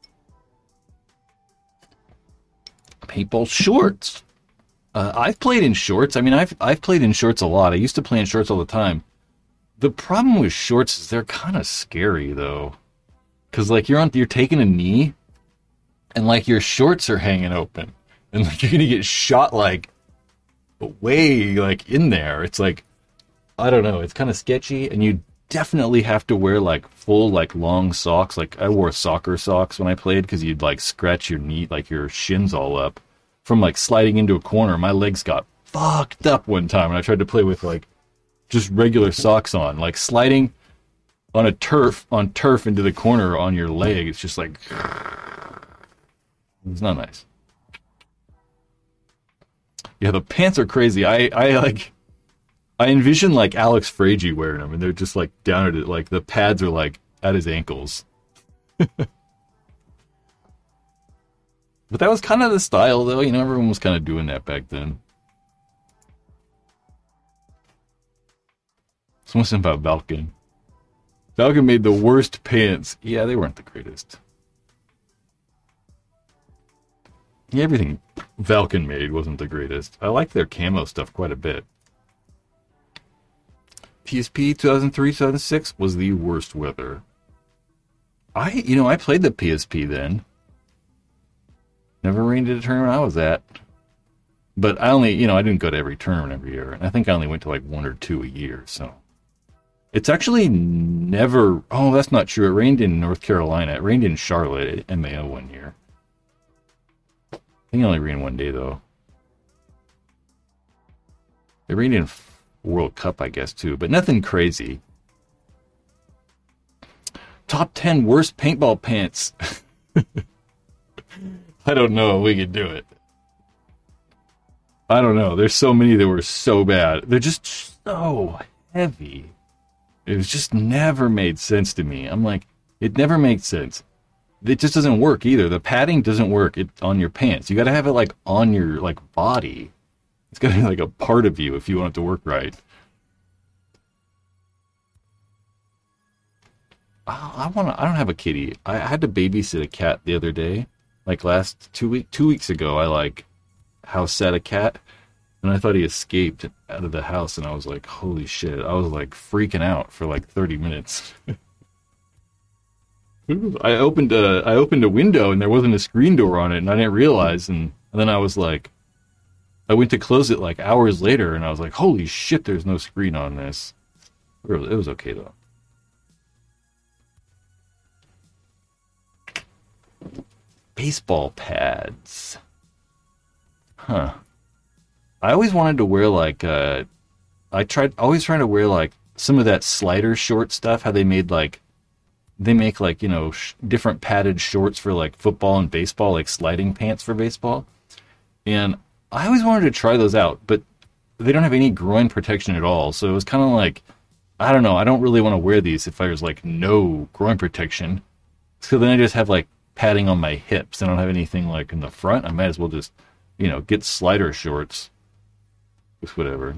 Paintball shorts. Uh, I've played in shorts. I mean, I've I've played in shorts a lot. I used to play in shorts all the time. The problem with shorts is they're kind of scary though, because like you're on you're taking a knee, and like your shorts are hanging open, and like you're gonna get shot like way like in there. It's like I don't know. It's kind of sketchy, and you definitely have to wear like full like long socks. Like I wore soccer socks when I played because you'd like scratch your knee, like your shins all up. From like sliding into a corner, my legs got fucked up one time when I tried to play with like just regular socks on, like sliding on a turf on turf into the corner on your leg. It's just like it's not nice. Yeah, the pants are crazy. I I like I envision like Alex Fragy wearing them, and they're just like down at it, like the pads are like at his ankles. But that was kind of the style, though. You know, everyone was kind of doing that back then. Something about Valken. Valken made the worst pants. Yeah, they weren't the greatest. Yeah, everything Valken made wasn't the greatest. I like their camo stuff quite a bit. P S P two thousand three, two thousand six was the worst weather. I, you know, I played the P S P then. Never rained at a tournament I was at. But I only, you know, I didn't go to every tournament every year. And I think I only went to like one or two a year, so. It's actually never, oh, that's not true. It rained in North Carolina. It rained in Charlotte at M A O one year. I think it only rained one day, though. Iranian World Cup, I guess, too, but nothing crazy. Top ten worst paintball pants. I don't know if we could do it. I don't know. There's so many that were so bad. They're just so heavy. It was just never made sense to me. I'm like, it never makes sense. It just doesn't work either. The padding doesn't work it, on your pants. You got to have it like on your like body. It's got to be like a part of you if you want it to work right. Oh, I want to. I don't have a kitty. I had to babysit a cat the other day. Like last two week, two weeks ago, I like house sat a cat, and I thought he escaped out of the house, and I was like, "Holy shit!" I was like freaking out for like thirty minutes. I opened a I opened a window, and there wasn't a screen door on it, and I didn't realize, and, and then I was like, I went to close it like hours later, and I was like, "Holy shit!" There's no screen on this. It was okay though. Baseball pads. Huh. I always wanted to wear like uh I tried always trying to wear like some of that slider short stuff, how they made like they make like, you know, sh- different padded shorts for like football and baseball, like sliding pants for baseball. And I always wanted to try those out, but they don't have any groin protection at all. So it was kind of like, I don't know, I don't really want to wear these if I was like no groin protection. So then I just have like padding on my hips. I don't have anything like in the front. I might as well just, you know, get slider shorts. Just whatever.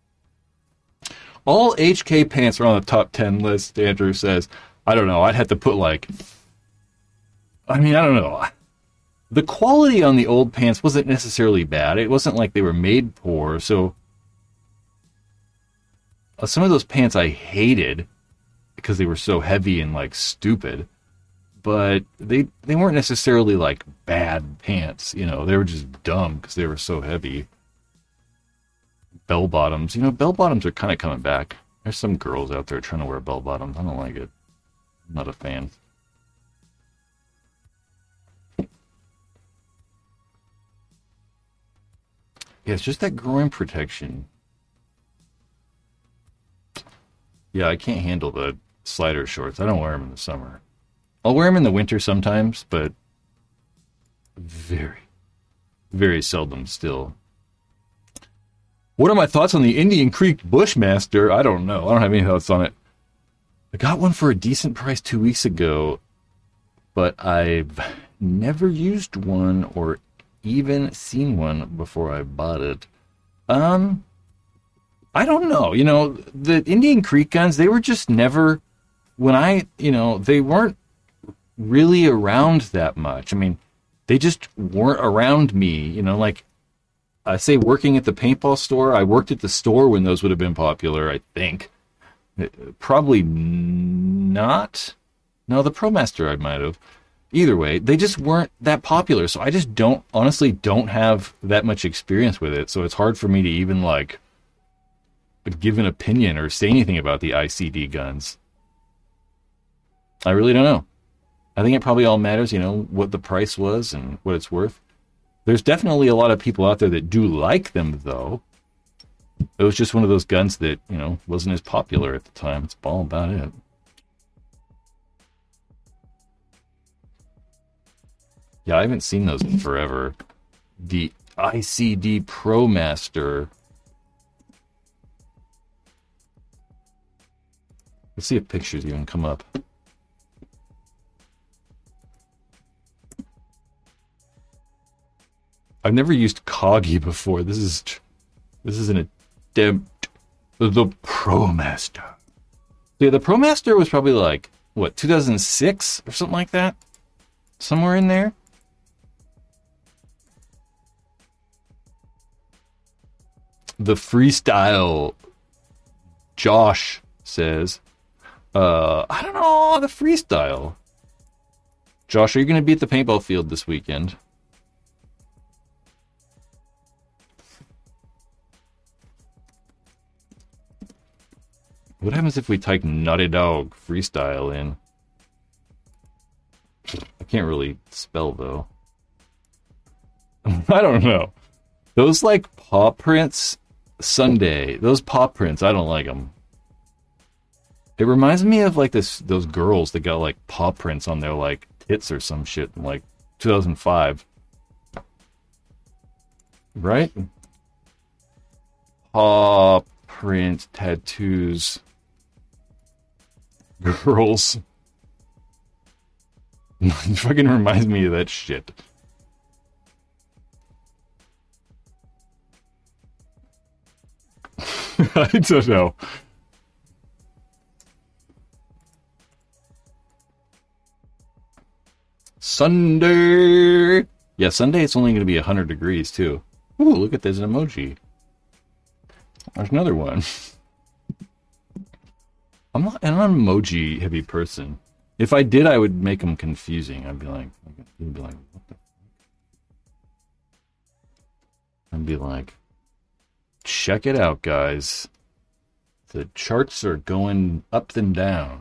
All H K pants are on the top ten list, Andrew says. I don't know. I'd have to put like, I mean, I don't know. The quality on the old pants wasn't necessarily bad. It wasn't like they were made poor. So uh, some of those pants I hated because they were so heavy and like stupid. But they they weren't necessarily like bad pants, you know. They were just dumb because they were so heavy. Bell bottoms, you know, bell bottoms are kind of coming back. There's some girls out there trying to wear bell bottoms. I don't like it. I'm not a fan. Yeah, it's just that groin protection. Yeah, I can't handle the slider shorts. I don't wear them in the summer. I'll wear them in the winter sometimes, but very, very seldom still. What are my thoughts on the Indian Creek Bushmaster? I don't know. I don't have any thoughts on it. I got one for a decent price two weeks ago, but I've never used one or even seen one before I bought it. Um, I don't know. You know, the Indian Creek guns, they were just never, when I, you know, they weren't really around that much. I mean, they just weren't around me, you know, like I say working at the paintball store. I worked at the store when those would have been popular, I think. Probably not. No, the ProMaster I might have. Either way, they just weren't that popular, so I just don't, honestly don't have that much experience with it, so it's hard for me to even, like, give an opinion or say anything about the I C D guns. I really don't know. I think it probably all matters, you know, what the price was and what it's worth. There's definitely a lot of people out there that do like them, though. It was just one of those guns that, you know, wasn't as popular at the time. That's all about it. Yeah, I haven't seen those in forever. The I C D ProMaster. Let's see if pictures even come up. I've never used Coggy before. This is this is an attempt. The ProMaster. Yeah, the ProMaster was probably like, what, two thousand six or something like that? Somewhere in there? The Freestyle, Josh says. Uh, I don't know, the Freestyle. Josh, are you going to be at the paintball field this weekend? What happens if we type Naughty Dog Freestyle in? I can't really spell, though. I don't know. Those, like, paw prints Sunday. Those paw prints, I don't like them. It reminds me of like this those girls that got like paw prints on their like tits or some shit in like two thousand five. Right? Paw print tattoos. Girls. It fucking reminds me of that shit. I don't know. Sunday. Yeah, Sunday it's only going to be one hundred degrees too. Ooh, look at this emoji. There's another one. I'm not an emoji heavy person. If I did, I would make them confusing. I'd be like, I'd be like, what the fuck? I'd be like, check it out, guys. The charts are going up and down.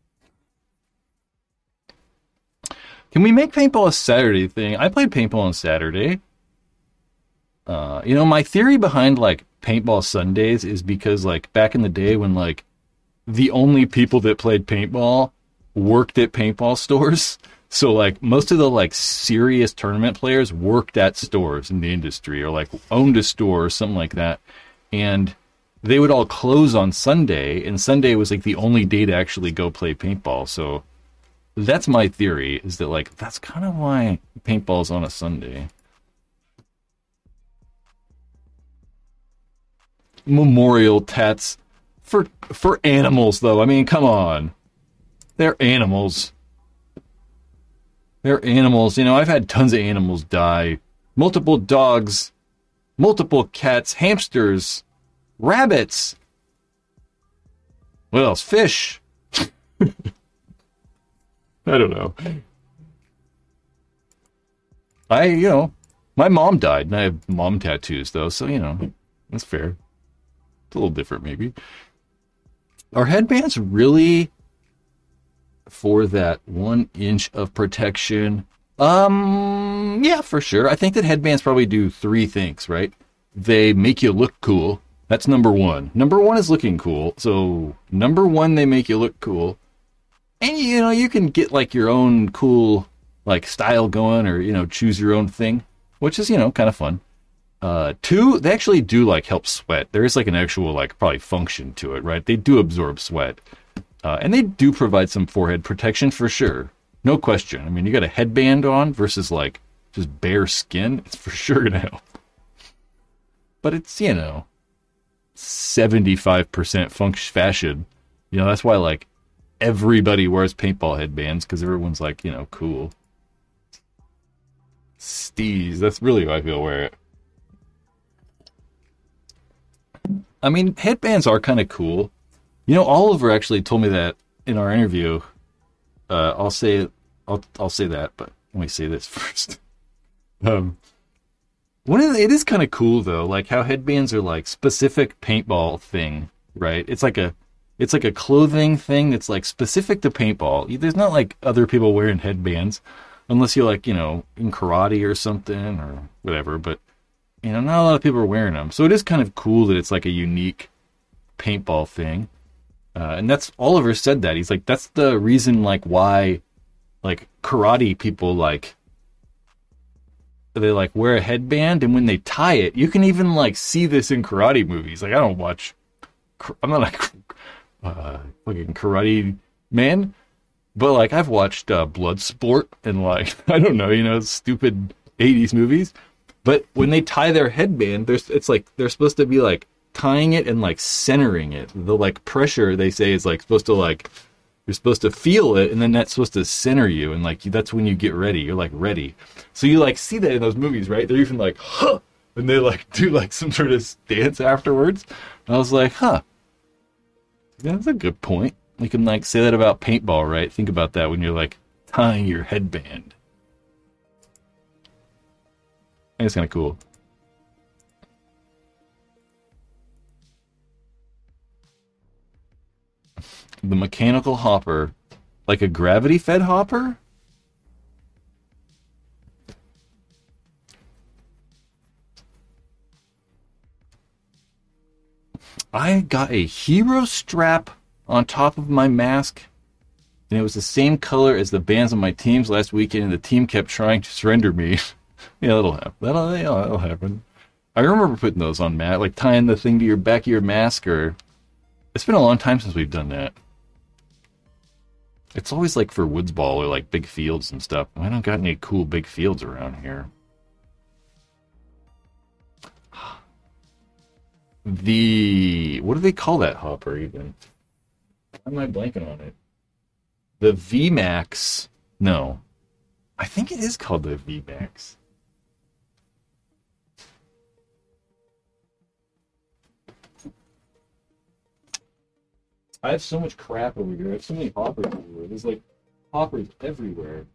Can we make paintball a Saturday thing? I played paintball on Saturday. Uh, you know, my theory behind like paintball Sundays is because like back in the day when like the only people that played paintball worked at paintball stores. So like most of the like serious tournament players worked at stores in the industry or like owned a store or something like that. And they would all close on Sunday, and Sunday was like the only day to actually go play paintball. So that's my theory, is that like that's kind of why paintball's on a Sunday. Memorial tats for for animals though. I mean, come on. They're animals. They're animals. You know, I've had tons of animals die. Multiple dogs, multiple cats, hamsters, rabbits. What else? Fish. I don't know. I, you know, my mom died, and I have mom tattoos, though, so, you know, that's fair. It's a little different, maybe. Are headbands really for that one inch of protection? Um, yeah, for sure. I think that headbands probably do three things, right? They make you look cool. That's number one. Number one is looking cool. So, number one, they make you look cool. And, you know, you can get, like, your own cool, like, style going or, you know, choose your own thing, which is, you know, kind of fun. Uh, two, they actually do, like, help sweat. There is, like, an actual, like, probably function to it, right? They do absorb sweat. Uh, and they do provide some forehead protection for sure. No question. I mean, you got a headband on versus, like, just bare skin. It's for sure going to help. But it's, you know, seventy-five percent function fashion. You know, that's why, like, everybody wears paintball headbands, because everyone's, like, you know, cool. Steez. That's really why I feel wear it. I mean, headbands are kind of cool. You know, Oliver actually told me that in our interview. Uh, I'll say, I'll I'll say that, but let me say this first. um, one of the, it is kind of cool though, like how headbands are like specific paintball thing, right? It's like a, it's like a clothing thing that's like specific to paintball. There's not like other people wearing headbands, unless you're like, you know, in karate or something or whatever. But you know, not a lot of people are wearing them, so it is kind of cool that it's like a unique paintball thing. Uh, and that's, Oliver said that. He's like, that's the reason, like, why, like, karate people, like, they, like, wear a headband, and when they tie it, you can even, like, see this in karate movies. Like, I don't watch, I'm not, like, uh, fucking karate man, but, like, I've watched uh, Bloodsport and, like, I don't know, you know, stupid eighties movies. But when they tie their headband, there's, it's like, they're supposed to be, like, tying it and like centering it. The like pressure, they say, is like supposed to like, you're supposed to feel it, and then that's supposed to center you, and like that's when you get ready. You're like ready. So you like see that in those movies, right? They're even like, huh, and they like do like some sort of dance afterwards. And I was like, huh, yeah, that's a good point. You can like say that about paintball, right? Think about that when you're like tying your headband. I think it's kind of cool. The mechanical hopper, like a gravity-fed hopper? I got a hero strap on top of my mask, and it was the same color as the bands on my teams last weekend, and the team kept trying to surrender me. Yeah, that'll happen. That'll, yeah, that'll happen. I remember putting those on, Matt, like tying the thing to your back of your mask, or... It's been a long time since we've done that. It's always like for woods ball or like big fields and stuff. I don't got any cool big fields around here. The... What do they call that hopper, even? Why am I blanking on it? The V MAX... No. I think it is called the V MAX. I have so much crap over here. I have so many hoppers everywhere. There's like hoppers everywhere.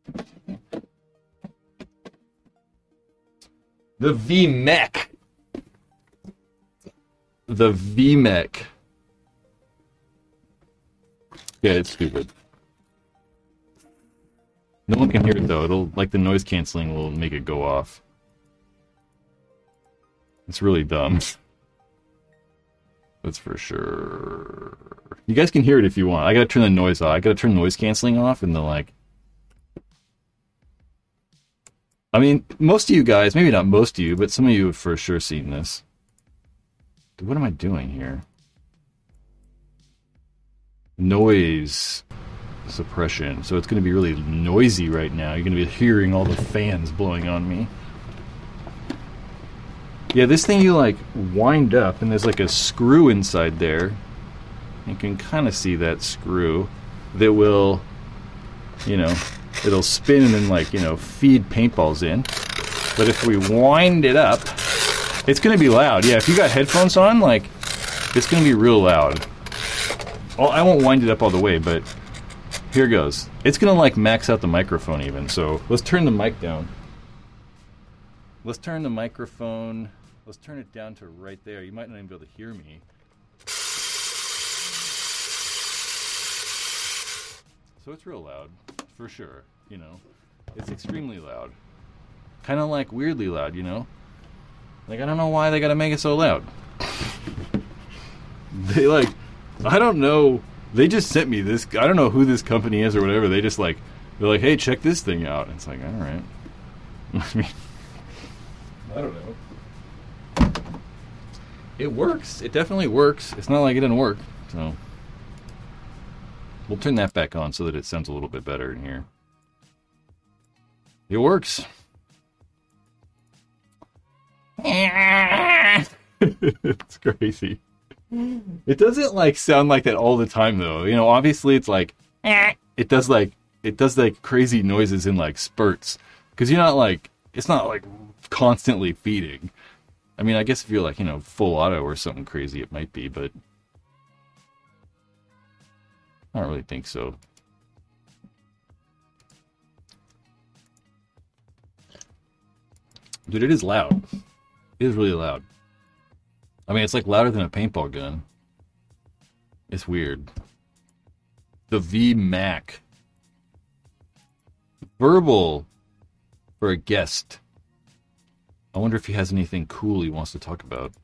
The V MEC. The V MEC. Yeah, it's stupid. No one can hear it though. It'll, like, the noise canceling will make it go off. It's really dumb. That's for sure. You guys can hear it if you want. I gotta turn the noise off. I gotta turn noise canceling off, and the like. I mean, most of you guys, maybe not most of you, but some of you have for sure seen this. Dude, what am I doing here? Noise suppression. So it's gonna be really noisy right now. You're gonna be hearing all the fans blowing on me. Yeah, this thing you, like, wind up, and there's, like, a screw inside there. You can kind of see that screw that will, you know, it'll spin and then, like, you know, feed paintballs in. But if we wind it up, it's going to be loud. Yeah, if you got headphones on, like, it's going to be real loud. Well, I won't wind it up all the way, but here goes. It's going to, like, max out the microphone even. So let's turn the mic down. Let's turn the microphone... Let's turn it down to right there. You might not even be able to hear me. So it's real loud, for sure, you know. It's extremely loud. Kind of like weirdly loud, you know. Like, I don't know why they gotta make it so loud. They, like, I don't know. They just sent me this. I don't know who this company is or whatever. They just, like, they're like, hey, check this thing out. And it's like, all right. I mean, I don't know. It works. It definitely works. It's not like it didn't work. So we'll turn that back on so that it sounds a little bit better in here. It works. It's crazy. It doesn't like sound like that all the time though. You know, obviously it's like it does like it does like crazy noises in like spurts because you're not like it's not like constantly feeding. I mean, I guess if you're like, you know, full auto or something crazy, it might be, but I don't really think so. Dude, it is loud. It is really loud. I mean, it's like louder than a paintball gun. It's weird. The V MAC. Verbal for a guest. I wonder if he has anything cool he wants to talk about.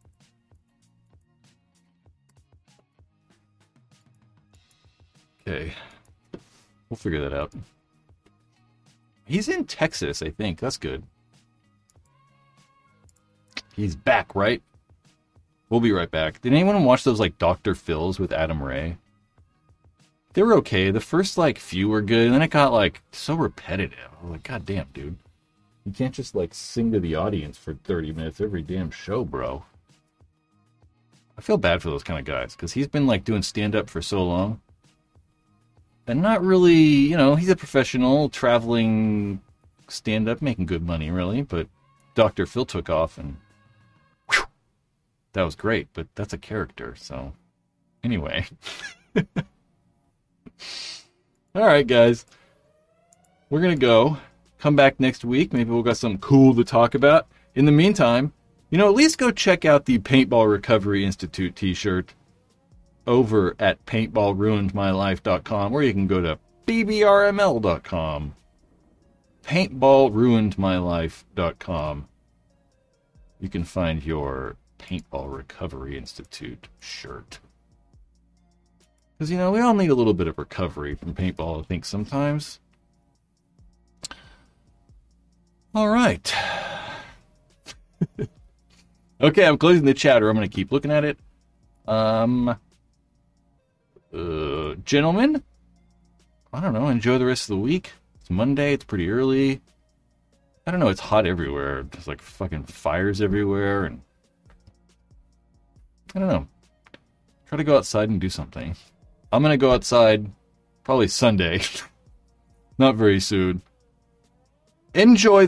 Okay. We'll figure that out. He's in Texas, I think. That's good. He's back, right? We'll be right back. Did anyone watch those, like, Doctor Phil's with Adam Ray? They were okay. The first, like, few were good, and then it got, like, so repetitive. I was like, God damn, dude. You can't just, like, sing to the audience for thirty minutes every damn show, bro. I feel bad for those kind of guys, because he's been, like, doing stand-up for so long. And not really, you know, he's a professional, traveling stand-up, making good money, really. But Doctor Phil took off, and whew, that was great. But that's a character, so... Anyway. All right, guys. We're going to go. Come back next week. Maybe we'll got something cool to talk about. In the meantime, you know, at least go check out the Paintball Recovery Institute t-shirt over at paintball ruined my life dot com, or you can go to b b r m l dot com. paintball ruined my life dot com. You can find your Paintball Recovery Institute shirt. Because, you know, we all need a little bit of recovery from paintball, I think, sometimes. All right. Okay, I'm closing the chat, or I'm going to keep looking at it. Um, uh, gentlemen, I don't know, enjoy the rest of the week. It's Monday, it's pretty early. I don't know, it's hot everywhere. There's like fucking fires everywhere, and I don't know. Try to go outside and do something. I'm going to go outside probably Sunday. Not very soon. Enjoy